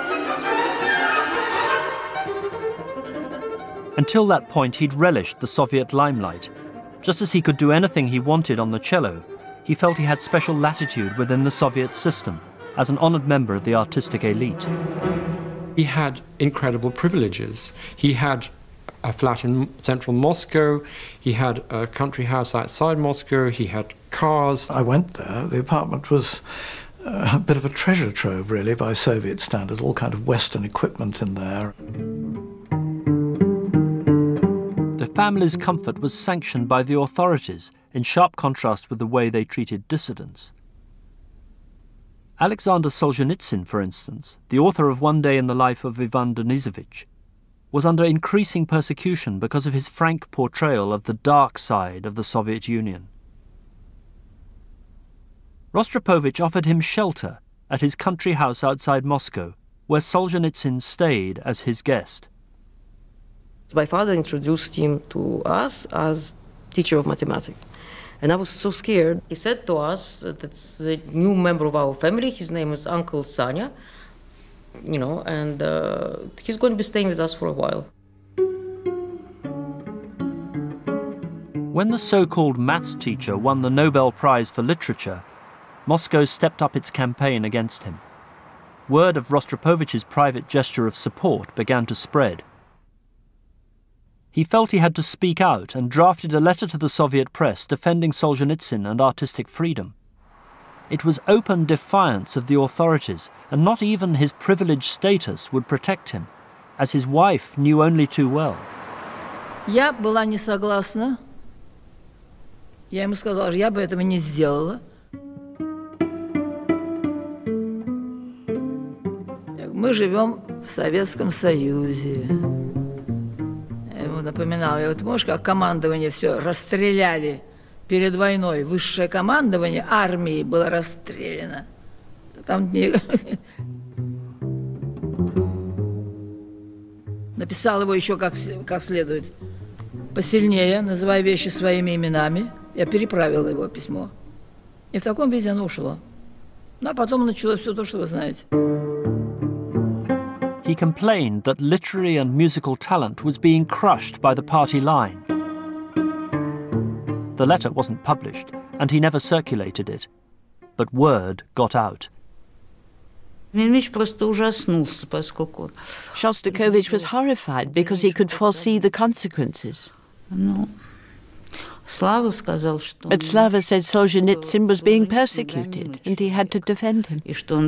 S2: Until that point, he'd relished the Soviet limelight. Just as he could do anything he wanted on the cello, he felt he had special latitude within the Soviet system as an honored member of the artistic elite.
S20: He had incredible privileges. He had a flat in central Moscow, he had a country house outside Moscow, he had cars.
S14: I went there. The apartment was uh, a bit of a treasure trove, really, by Soviet standard, all kind of Western equipment in there.
S2: The family's comfort was sanctioned by the authorities, in sharp contrast with the way they treated dissidents. Alexander Solzhenitsyn, for instance, the author of One Day in the Life of Ivan Denisovich, was under increasing persecution because of his frank portrayal of the dark side of the Soviet Union. Rostropovich offered him shelter at his country house outside Moscow, where Solzhenitsyn stayed as his guest.
S3: My father introduced him to us as teacher of mathematics. And I was so scared. He said to us that it's a new member of our family. His name is Uncle Sanya, you know, and uh, he's going to be staying with us for a while.
S2: When the so-called maths teacher won the Nobel Prize for Literature, Moscow stepped up its campaign against him. Word of Rostropovich's private gesture of support began to spread. He felt he had to speak out and drafted a letter to the Soviet press defending Solzhenitsyn and artistic freedom. It was open defiance of the authorities, and not even his privileged status would protect him, as his wife knew only too well.
S15: Я была не согласна. Я ему сказала, я бы этого не сделала. Мы живем в Советском Союзе. Я ему напоминала, я вот, можешь, как командование все расстреляли перед войной. Высшее командование армии было расстреляно. Там не... Написал его еще как, как следует. Посильнее, называя вещи своими именами. Я переправила его письмо. И в таком виде оно ушло. Ну, а потом началось все то, что вы знаете.
S2: He complained that literary and musical talent was being crushed by the party line. The letter wasn't published, and he never circulated it. But word got out.
S6: Shostakovich was horrified because he could foresee the consequences. But Slava said Solzhenitsyn was being persecuted and he had to defend him.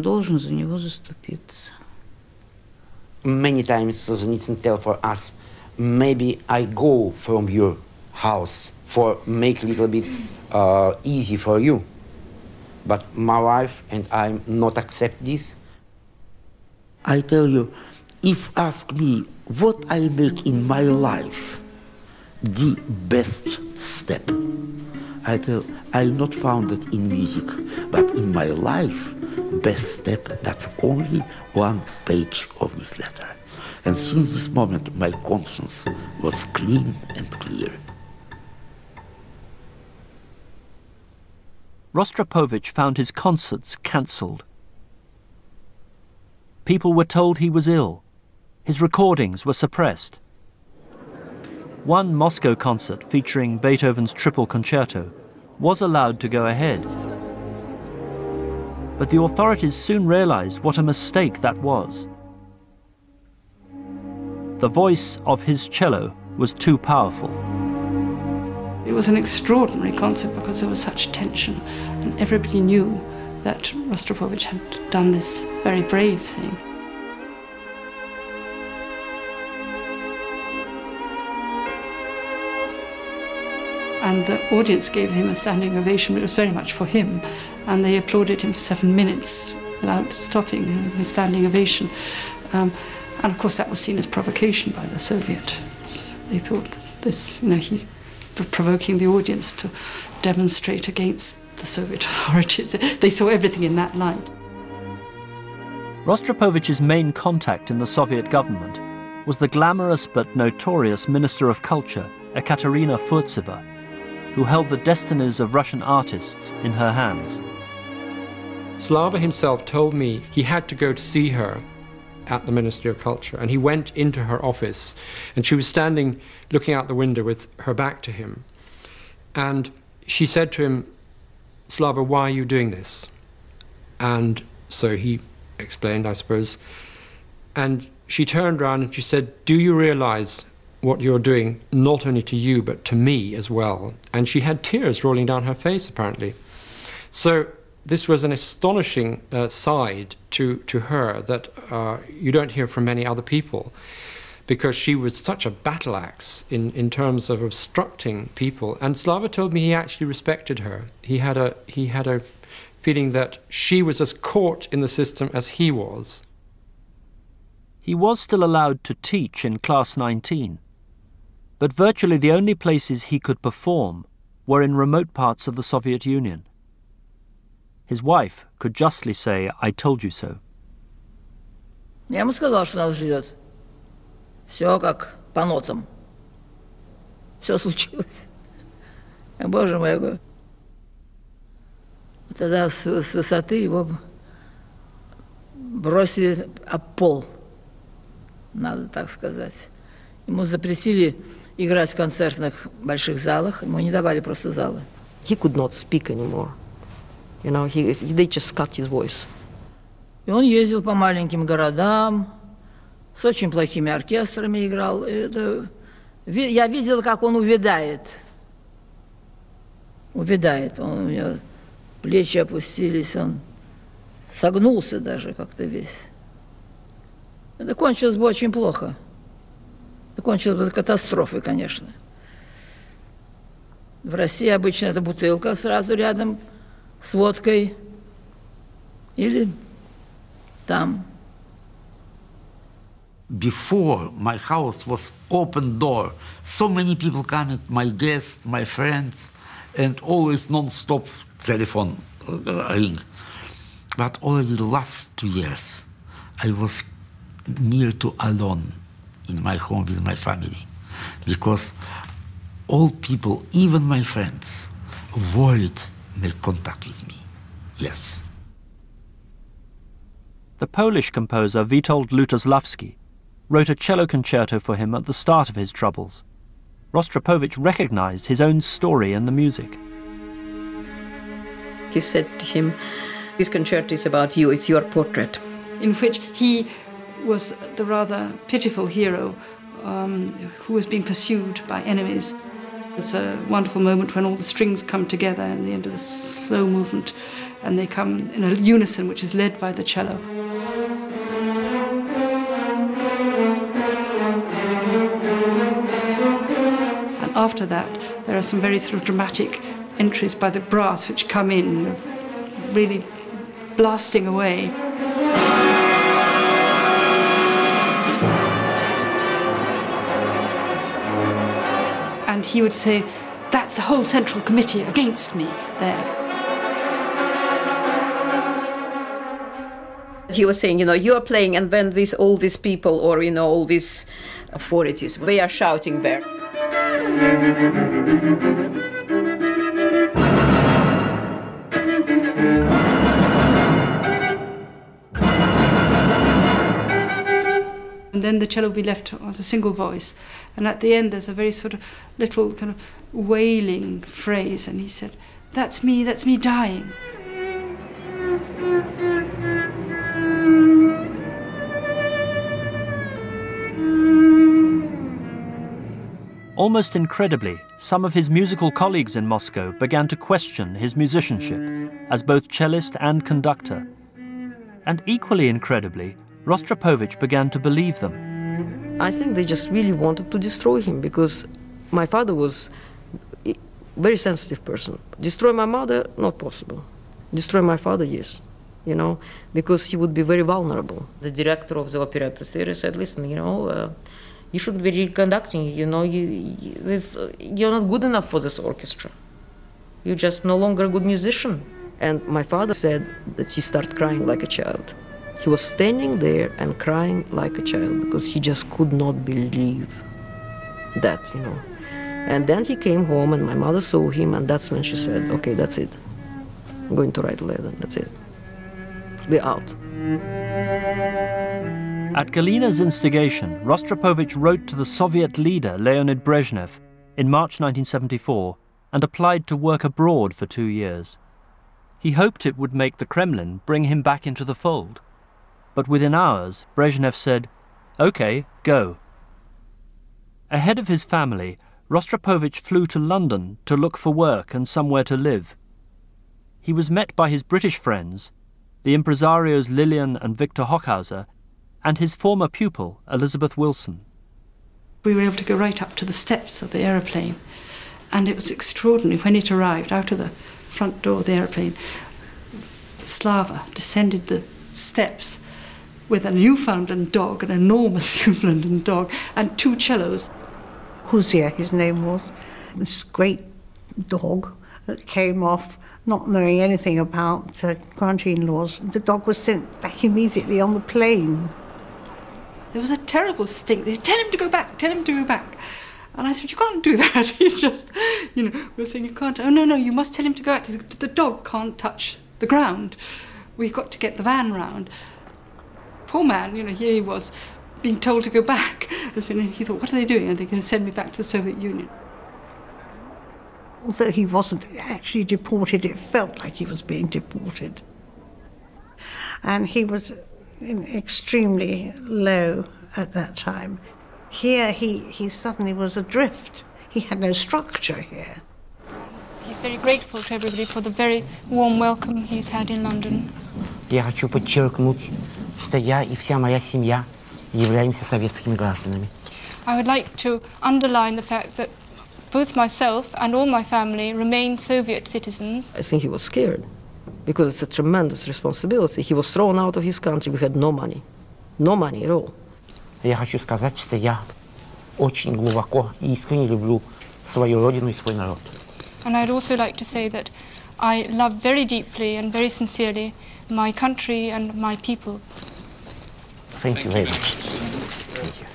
S1: Many times Solzhenitsyn tell for us, maybe I go from your house for make a little bit uh, easy for you. But my wife and I not accept this. I tell you, if ask me what I make in my life, the best step, I tell, I not found it in music, but in my life, best step, that's only one page of this letter. And since this moment, my conscience was clean and clear.
S2: Rostropovich found his concerts cancelled. People were told he was ill. His recordings were suppressed. One Moscow concert featuring Beethoven's Triple Concerto was allowed to go ahead. But the authorities soon realized what a mistake that was. The voice of his cello was too powerful.
S16: It was an extraordinary concert because there was such tension, and everybody knew that Rostropovich had done this very brave thing. And the audience gave him a standing ovation, but it was very much for him. And they applauded him for seven minutes without stopping, his standing ovation. Um, and of course that was seen as provocation by the Soviets. They thought that this, you know, he provoking the audience to demonstrate against the Soviet authorities. They saw everything in that light.
S2: Rostropovich's main contact in the Soviet government was the glamorous but notorious Minister of Culture, Ekaterina Furtseva, who held the destinies of Russian artists in her hands.
S20: Slava himself told me he had to go to see her at the Ministry of Culture, and he went into her office, and she was standing looking out the window with her back to him. And she said to him, "Slava, why are you doing this?" And so he explained, I suppose. And she turned around and she said, "Do you realize what you're doing, not only to you, but to me as well?" And she had tears rolling down her face, apparently. So this was an astonishing uh, side to, to her that uh, you don't hear from many other people, because she was such a battle axe in, in terms of obstructing people. And Slava told me he actually respected her. He had a, he had a feeling that she was as caught in the system as he was.
S2: He was still allowed to teach in Class nineteen, but virtually the only places he could perform were in remote parts of the Soviet Union. His wife could justly say, "I told you so."
S15: Я ему сказала, что нас ждет. Все как по нотам. Все случилось. Боже мой, я говорю. Тогда с, с высоты его бросили об пол, надо так сказать. Ему запретили играть в концертных больших залах, ему не давали просто залы.
S3: He could not speak anymore. You know, he, they just cut his voice.
S15: И он ездил по маленьким городам, с очень плохими оркестрами играл. Это, я видела, как он увядает. Увядает. Он, у него плечи опустились, он согнулся даже как-то весь. Это кончилось бы очень плохо. Это кончилось бы катастрофой, конечно. В России обычно это бутылка сразу рядом с водкой. Или там.
S1: Before, my house was open door. So many people coming, my guests, my friends, and always non-stop telephone ring. But already the last two years, I was near to alone in my home with my family, because all people, even my friends, avoid make contact with me. Yes.
S2: The Polish composer Witold Lutosławski wrote a cello concerto for him at the start of his troubles. Rostropovich recognized his own story in the music.
S22: He said to him, "This concerto is about you, it's your portrait."
S16: In which he was the rather pitiful hero um, who was being pursued by enemies. It's a wonderful moment when all the strings come together at the end of the slow movement, and they come in a unison which is led by the cello. And after that, there are some very sort of dramatic entries by the brass which come in, you know, really blasting away. And he would say, "That's a whole central committee against me there."
S22: He was saying, you know, you are playing, and when these, all these people, or, you know, all these authorities, they are shouting there.
S16: And then the cello will be left as a single voice. And at the end, there's a very sort of little kind of wailing phrase. And he said, "That's me, that's me dying."
S2: Almost incredibly, some of his musical colleagues in Moscow began to question his musicianship as both cellist and conductor. And equally incredibly, Rostropovich began to believe them.
S3: I think they just really wanted to destroy him, because my father was a very sensitive person. Destroy my mother, not possible. Destroy my father, yes, you know, because he would be very vulnerable.
S12: The director of the operetta series said, listen, you know, uh, you shouldn't be conducting, you know, you, you, this, you're not good enough for this orchestra. You're just no longer a good musician.
S3: And my father said that he started crying like a child. He was standing there and crying like a child because he just could not believe that, you know. And then he came home and my mother saw him, and that's when she said, okay, that's it. I'm going to write a letter, that's it. We're out.
S2: At Galina's instigation, Rostropovich wrote to the Soviet leader Leonid Brezhnev in March nineteen seventy-four and applied to work abroad for two years. He hoped it would make the Kremlin bring him back into the fold. But within hours, Brezhnev said, "Okay, go." Ahead of his family, Rostropovich flew to London to look for work and somewhere to live. He was met by his British friends, the impresarios Lillian and Victor Hockhauser, and his former pupil, Elizabeth Wilson.
S16: We were able to go right up to the steps of the aeroplane, and it was extraordinary. When it arrived out of the front door of the aeroplane, Slava descended the steps with a Newfoundland dog, an enormous Newfoundland dog, and two cellos.
S11: Kuzia, his name was, this great dog that came off not knowing anything about uh, quarantine laws. The dog was sent back immediately on the plane.
S16: There was a terrible stink. They said, "Tell him to go back, tell him to go back." And I said, "You can't do that." He's just, you know, we're saying you can't. "Oh, no, no, you must tell him to go back. The, the dog can't touch the ground. We've got to get the van round." Poor man, you know, here he was being told to go back. And so he thought, what are they doing? Are they going to send me back to the Soviet Union?
S11: Although he wasn't actually deported, it felt like he was being deported. And he was extremely low at that time. Here he, he suddenly was adrift. He had no structure here.
S16: He's very grateful to everybody for the very warm welcome he's had in London.
S21: Я хочу подчеркнуть, что я и вся моя семья являемся советскими гражданами.
S16: I would like to underline the fact that both myself and all my family remain Soviet citizens.
S3: I think he was scared, because it's a tremendous responsibility. He was thrown out of his country. We had no money. No money at all.
S21: Я хочу сказать, что я очень глубоко и искренне люблю свою родину и свой народ.
S16: And I'd also like to say that I love very deeply and very sincerely my country and my people.
S21: Thank you very much. Thank you.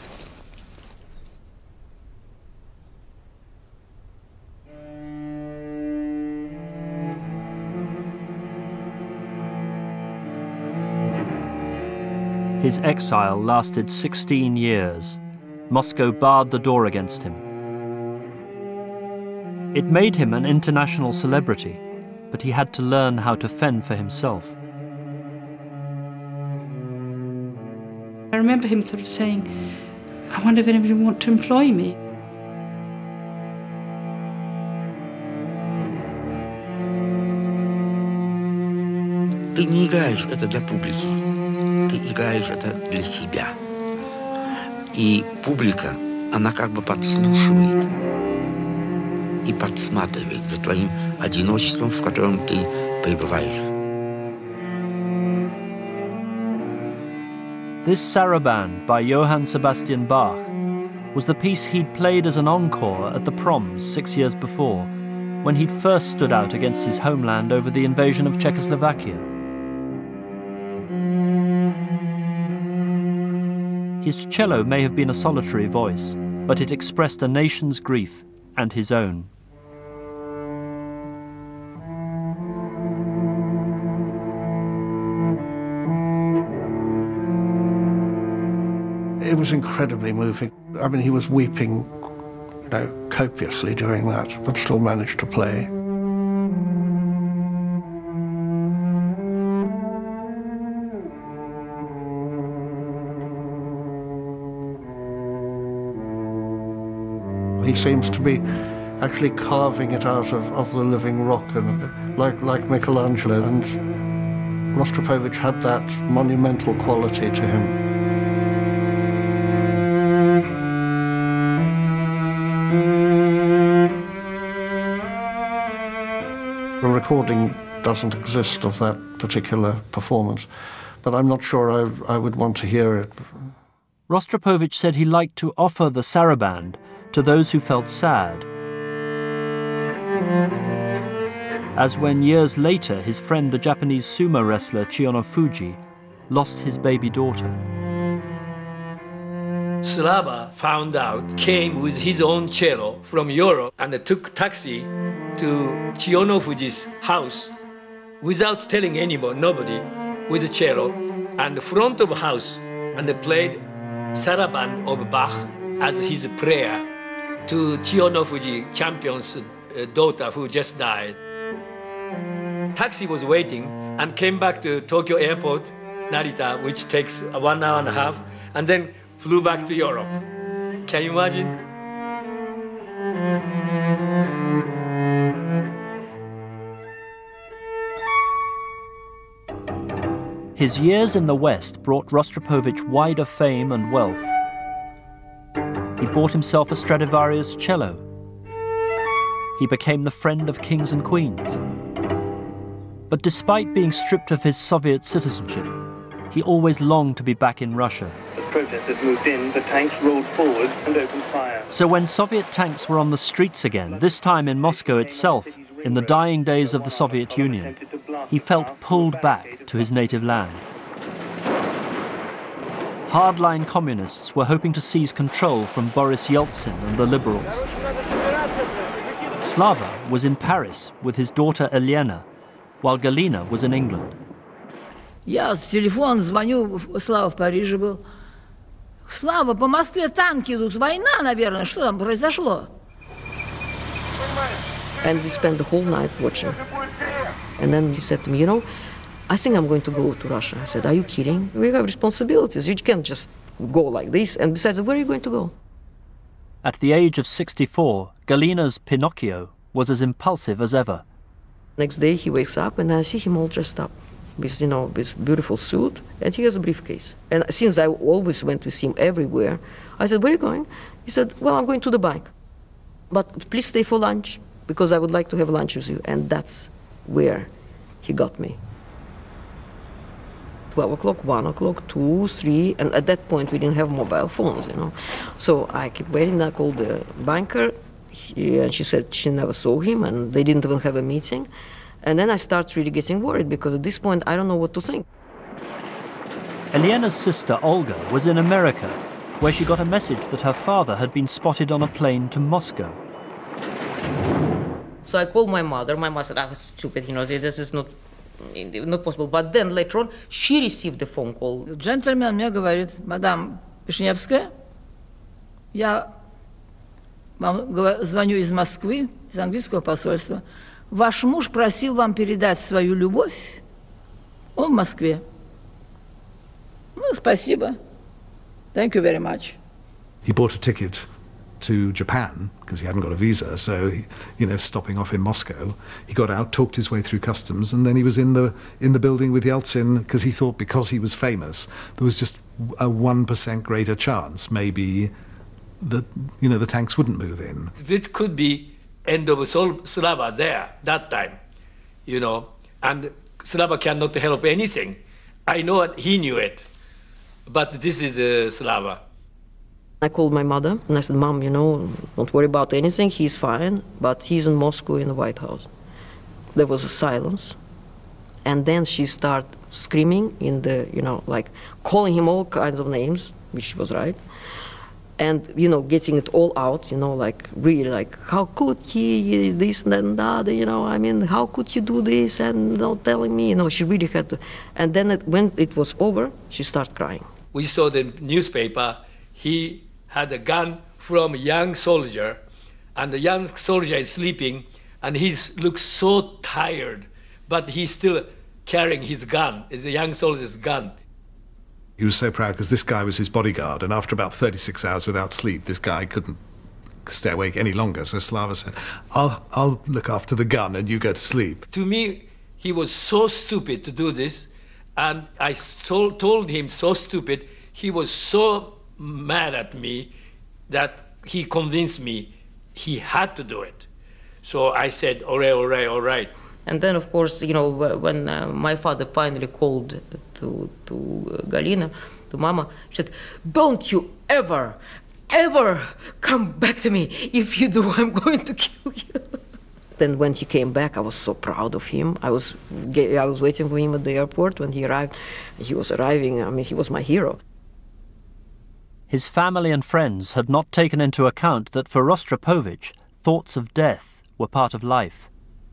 S2: His exile lasted sixteen years. Moscow barred the door against him. It made him an international celebrity, but he had to learn how to fend for himself.
S16: I remember him sort of saying, "I wonder if anybody would want to employ me."
S1: Ты не играешь это для публики, ты играешь это для себя. И публика, она как бы подслушивает и подсматривает за твоим одиночеством, в котором ты пребываешь.
S2: This saraband by Johann Sebastian Bach was the piece he'd played as an encore at the Proms six years before, when he'd first stood out against his homeland over the invasion of Czechoslovakia. His cello may have been a solitary voice, but it expressed a nation's grief and his own.
S7: It was incredibly moving. I mean, he was weeping, you know, copiously during that, but still managed to play. He seems to be actually carving it out of, of the living rock, and like, like Michelangelo, and Rostropovich had that monumental quality to him. The recording doesn't exist of that particular performance, but I'm not sure I, I would want to hear it.
S2: Rostropovich said he liked to offer the saraband to those who felt sad. As when years later his friend the Japanese sumo wrestler Chiyonofuji lost his baby daughter.
S18: Slava found out, came with his own cello from Europe and took taxi to Chiyonofuji's house without telling anybody, nobody, with a cello, and the front of the house, and they played saraband of Bach as his prayer to Chiyonofuji champion's uh, daughter who just died. Taxi was waiting and came back to Tokyo airport, Narita, which takes one hour and a half, and then flew back to Europe. Can you imagine?
S2: His years in the West brought Rostropovich wider fame and wealth. He bought himself a Stradivarius cello. He became the friend of kings and queens. But despite being stripped of his Soviet citizenship, he always longed to be back in Russia.
S19: As protesters moved in, the tanks rolled forward and opened fire.
S2: So when Soviet tanks were on the streets again, this time in Moscow itself, in the dying days of the Soviet Union, he felt pulled back to his native land. Hardline communists were hoping to seize control from Boris Yeltsin and the liberals. Slava was in Paris with his daughter Elena, while Galina was in England.
S15: Я с телефона звоню, Слава в Париже был. Слава, по Москве танки идут, война, наверное, что там произошло?
S3: And we spent the whole night watching. And then he said to me, you know, I think I'm going to go to Russia. I said, are you kidding? We have responsibilities. You can't just go like this. And besides, where are you going to go?
S2: At the age of sixty-four, Galina's Pinocchio was as impulsive as ever.
S3: Next day he wakes up and I see him all dressed up with, you know, this beautiful suit, and he has a briefcase. And since I always went with him everywhere, I said, where are you going? He said, well, I'm going to the bank. But please stay for lunch, because I would like to have lunch with you. And that's where he got me. twelve o'clock, one o'clock, two, three, and at that point we didn't have mobile phones, you know. So I kept waiting. I called the banker, he, and she said she never saw him, and they didn't even have a meeting. And then I started really getting worried, because at this point I don't know what to think.
S2: Elena's sister Olga was in America, where she got a message that her father had been spotted on a plane to Moscow.
S12: So I called my mother. My mother said, I was stupid, you know, this is not, not possible. But then later on, she received the phone call.
S15: Джентльмен мне говорит, мадам Вишневская, я вам звоню из Москвы, из английского посольства. Ваш муж просил вам передать свою любовь. Он в Москве. Ну, спасибо. Thank you very much.
S23: He bought a ticket to Japan because he hadn't got a visa, so he, you know, stopping off in Moscow, he got out, talked his way through customs, and then he was in the in the building with Yeltsin because he thought because he was famous there was just a one percent greater chance maybe that, you know, the tanks wouldn't move in.
S18: It could be end of Slava there that time, you know, and Slava cannot help anything. I know it, he knew it, but this is uh, Slava.
S3: I called my mother and I said, Mom, you know, don't worry about anything, he's fine, but he's in Moscow in the White House. There was a silence. And then she started screaming in the, you know, like calling him all kinds of names, which was right. And, you know, getting it all out, you know, like really like, how could he, this and that, you know, I mean, how could you do this and not telling me, you know, she really had to. And then it, when it was over, she started crying.
S18: We saw the newspaper, he had a gun from a young soldier, and the young soldier is sleeping, and he looks so tired, but he's still carrying his gun, it's a young soldier's gun.
S23: He was so proud because this guy was his bodyguard, and after about thirty-six hours without sleep, this guy couldn't stay awake any longer. So Slava said, I'll, I'll look after the gun and you go to sleep.
S18: To me, he was so stupid to do this, and I told, told him so stupid, he was so mad at me that he convinced me he had to do it. So I said, all right, all right, all right.
S12: And then, of course, you know, when uh, my father finally called to, to Galina, to Mama, she said, don't you ever, ever come back to me. If you do, I'm going to kill you.
S3: Then when he came back, I was so proud of him. I was, I was waiting for him at the airport when he arrived. He was arriving, I mean, he was my hero.
S2: His family and friends had not taken into account that for Rostropovich, thoughts of death were part of life.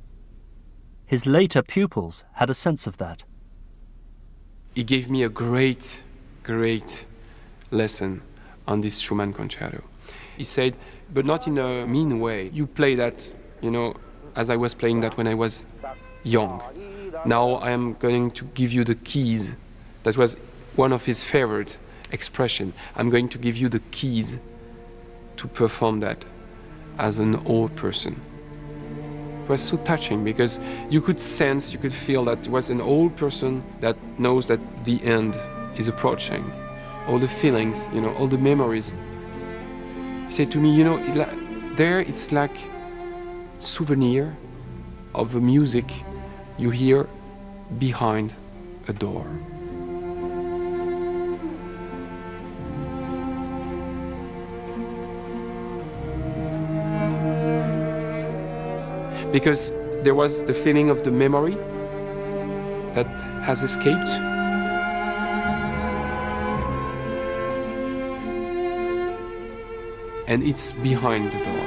S2: His later pupils had a sense of that.
S4: He gave me a great, great lesson on this Schumann concerto. He said, but not in a mean way. You play that, you know, as I was playing that when I was young. Now I am going to give you the keys. That was one of his favorite expression. I'm going to give you the keys to perform that as an old person. It was so touching because you could sense, you could feel that it was an old person that knows that the end is approaching. All the feelings, you know, all the memories. He said to me, you know, there it's like souvenir of the music you hear behind a door. Because there was the feeling of the memory that has escaped. And it's behind the door.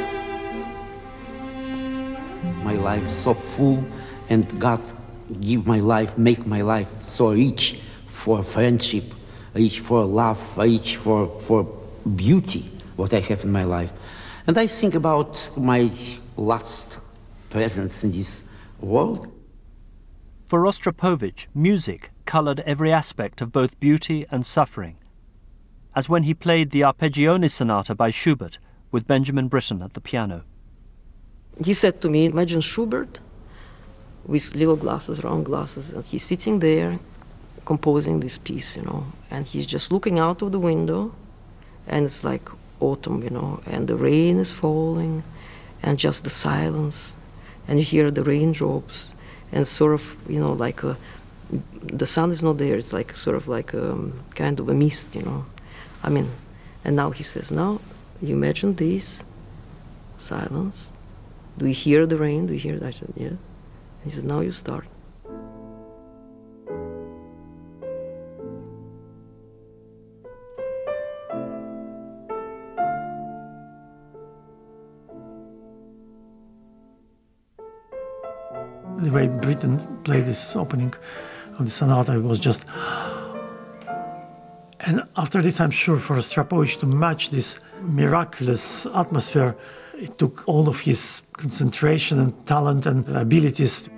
S1: My life so full, and God give my life, make my life so rich for friendship, rich for love, rich for, for beauty, what I have in my life. And I think about my last presence in this world.
S2: For Rostropovich, music coloured every aspect of both beauty and suffering, as when he played the Arpeggione Sonata by Schubert with Benjamin Britten at the piano.
S3: He said to me, imagine Schubert with little glasses, round glasses, and he's sitting there composing this piece, you know, and he's just looking out of the window, and it's like autumn, you know, and the rain is falling, and just the silence, and you hear the raindrops, and sort of, you know, like a, the sun is not there, it's like sort of like a kind of a mist, you know. I mean, and now he says, now you imagine this silence. Do you hear the rain? Do you hear it? I said, yeah. He said, now you start.
S17: The way Britten played this opening of the sonata was just... And after this, I'm sure for Rostropovich to match this miraculous atmosphere, it took all of his concentration and talent and abilities.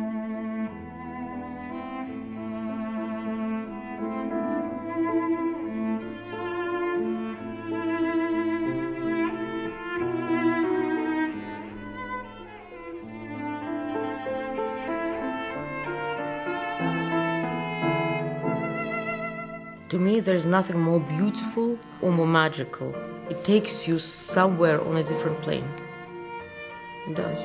S12: To me, there's nothing more beautiful or more magical. It takes you somewhere on a different plane. It does.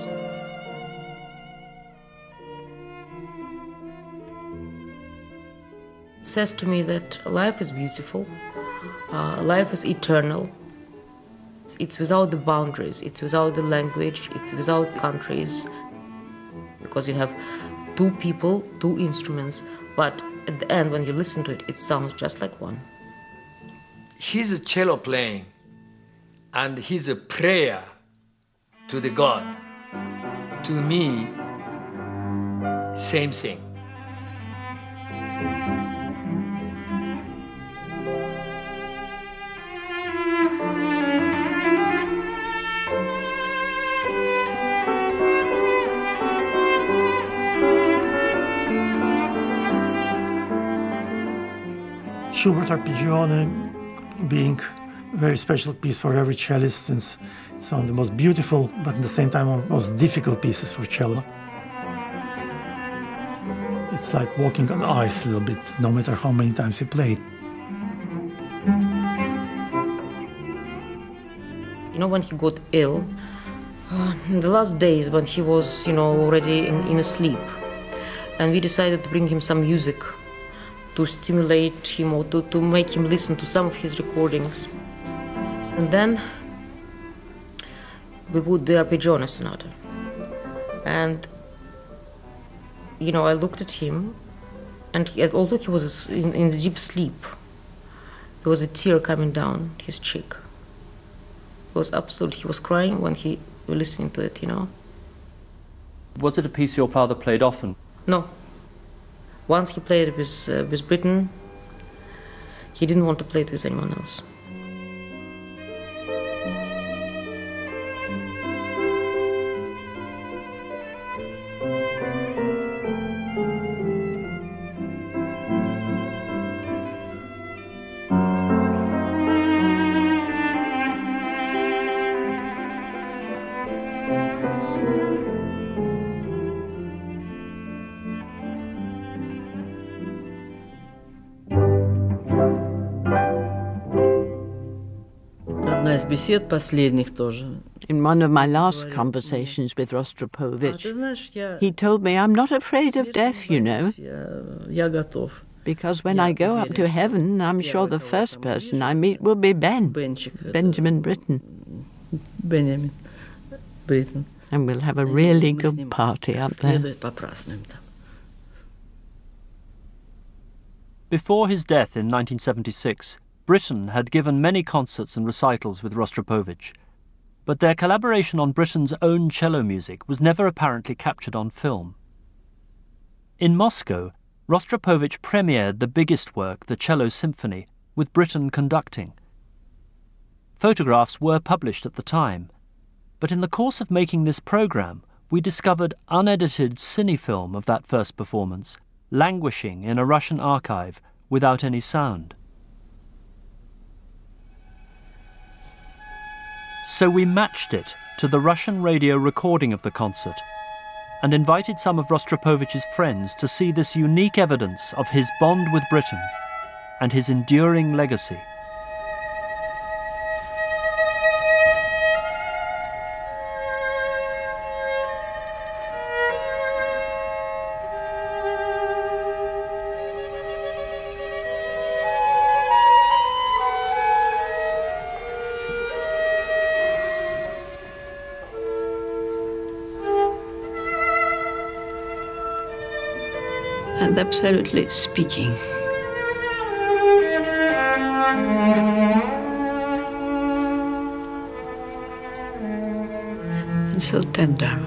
S12: It says to me that life is beautiful, uh, life is eternal. It's, it's without the boundaries, it's without the language, it's without the countries, because you have two people, two instruments, but at the end, when you listen to it, it sounds just like one.
S18: His cello playing and his prayer to the God, to me, same thing.
S17: Schubert Arpeggione being a very special piece for every cellist, since it's one of the most beautiful, but at the same time, one of the most difficult pieces for cello. It's like walking on ice a little bit, no matter how many times you play it.
S12: You know, when he got ill, uh, in the last days when he was, you know, already in, in a sleep, and we decided to bring him some music to stimulate him or to, to make him listen to some of his recordings. And then we put the Arpeggione Sonata. And, you know, I looked at him, and he, although he was in, in deep sleep, there was a tear coming down his cheek. It was absolute, he was crying when he was listening to it, you know.
S2: Was it a piece your father played often?
S12: No. Once he played it with, uh, with Britten, he didn't want to play it with anyone else.
S6: In one of my last conversations with Rostropovich, he told me, I'm not afraid of death, you know, because when I go up to heaven, I'm sure the first person I meet will be Ben, Benjamin Britten.
S15: Benjamin Britten.
S6: And we'll have a really good party up there.
S2: Before his death in nineteen seventy-six, Britten had given many concerts and recitals with Rostropovich, but their collaboration on Britten's own cello music was never apparently captured on film. In Moscow, Rostropovich premiered the biggest work, the Cello Symphony, with Britten conducting. Photographs were published at the time, but in the course of making this program, we discovered unedited cinefilm of that first performance, languishing in a Russian archive without any sound. So we matched it to the Russian radio recording of the concert and invited some of Rostropovich's friends to see this unique evidence of his bond with Britten and his enduring legacy.
S22: And absolutely speaking. And so tender.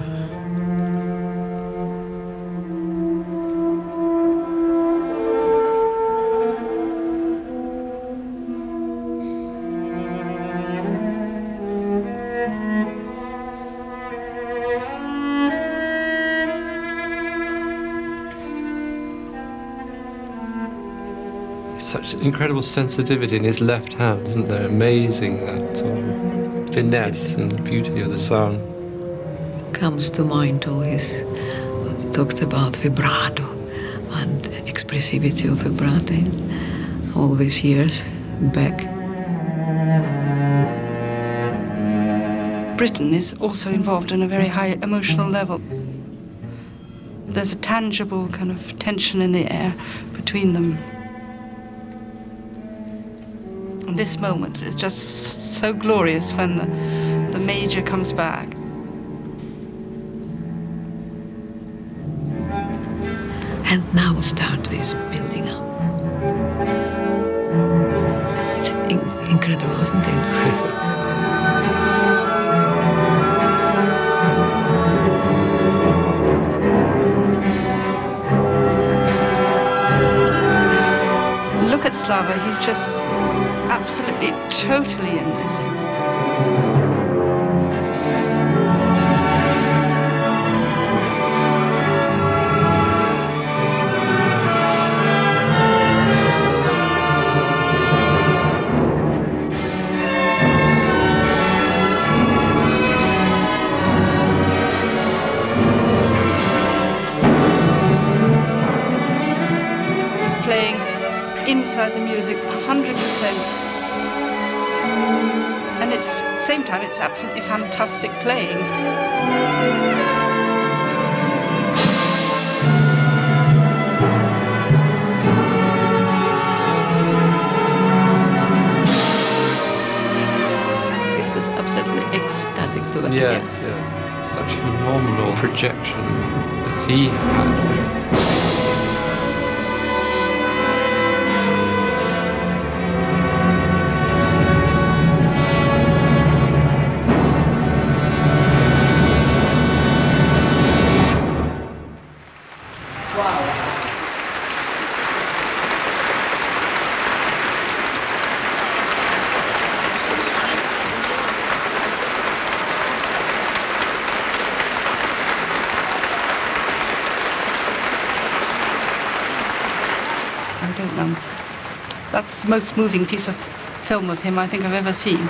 S20: Such incredible sensitivity in his left hand, isn't there? Amazing, that sort of finesse and beauty of the sound.
S22: Comes to mind all his, talked about vibrato and expressivity of vibrato all these years back.
S16: Britten is also involved on a very high emotional level. There's a tangible kind of tension in the air between them. This moment is just so glorious when the, the major comes back.
S22: Now start with building up. It's in- incredible, isn't it?
S16: Look at Slava, he's just absolutely, totally in this. Inside the music, one hundred percent. And it's, at the same time, it's absolutely fantastic playing.
S22: It's just absolutely ecstatic to the
S20: Yes, yeah. Such phenomenal projection that he had.
S16: That's the most moving piece of film of him I think I've ever seen.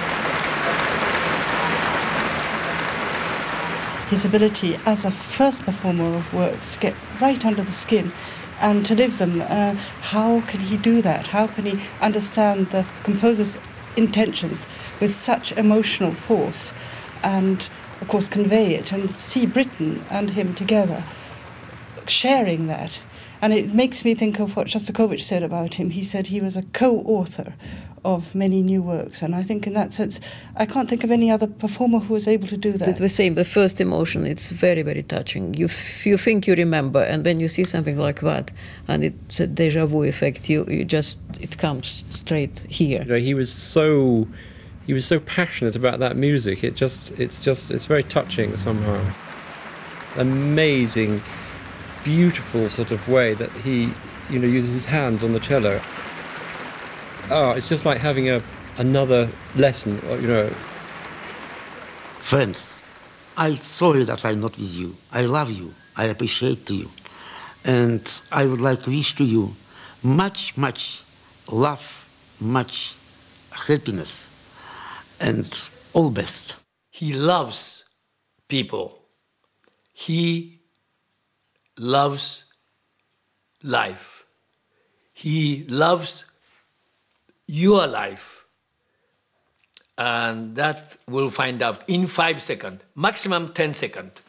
S16: His ability as a first performer of works to get right under the skin and to live them. Uh, how can he do that? How can he understand the composer's intentions with such emotional force and, of course, convey it and see Britten and him together, sharing that? And it makes me think of what Shostakovich said about him. He said he was a co-author of many new works. And I think in that sense, I can't think of any other performer who was able to do that.
S22: The same, the first emotion, it's very, very touching. You f- you think you remember, and when you see something like that, and it's a déjà vu effect, you, you just, it comes straight here.
S20: You know, he was so, he was so passionate about that music. It just, it's just, it's very touching somehow. Amazing, beautiful sort of way that he, you know, uses his hands on the cello. Oh, it's just like having a another lesson, you know.
S1: Friends, I'm sorry that I'm not with you. I love you. I appreciate you. And I would like to wish to you much, much love, much happiness, and all best.
S18: He loves people. He loves life. He loves your life. And that we'll find out in five seconds, maximum ten seconds.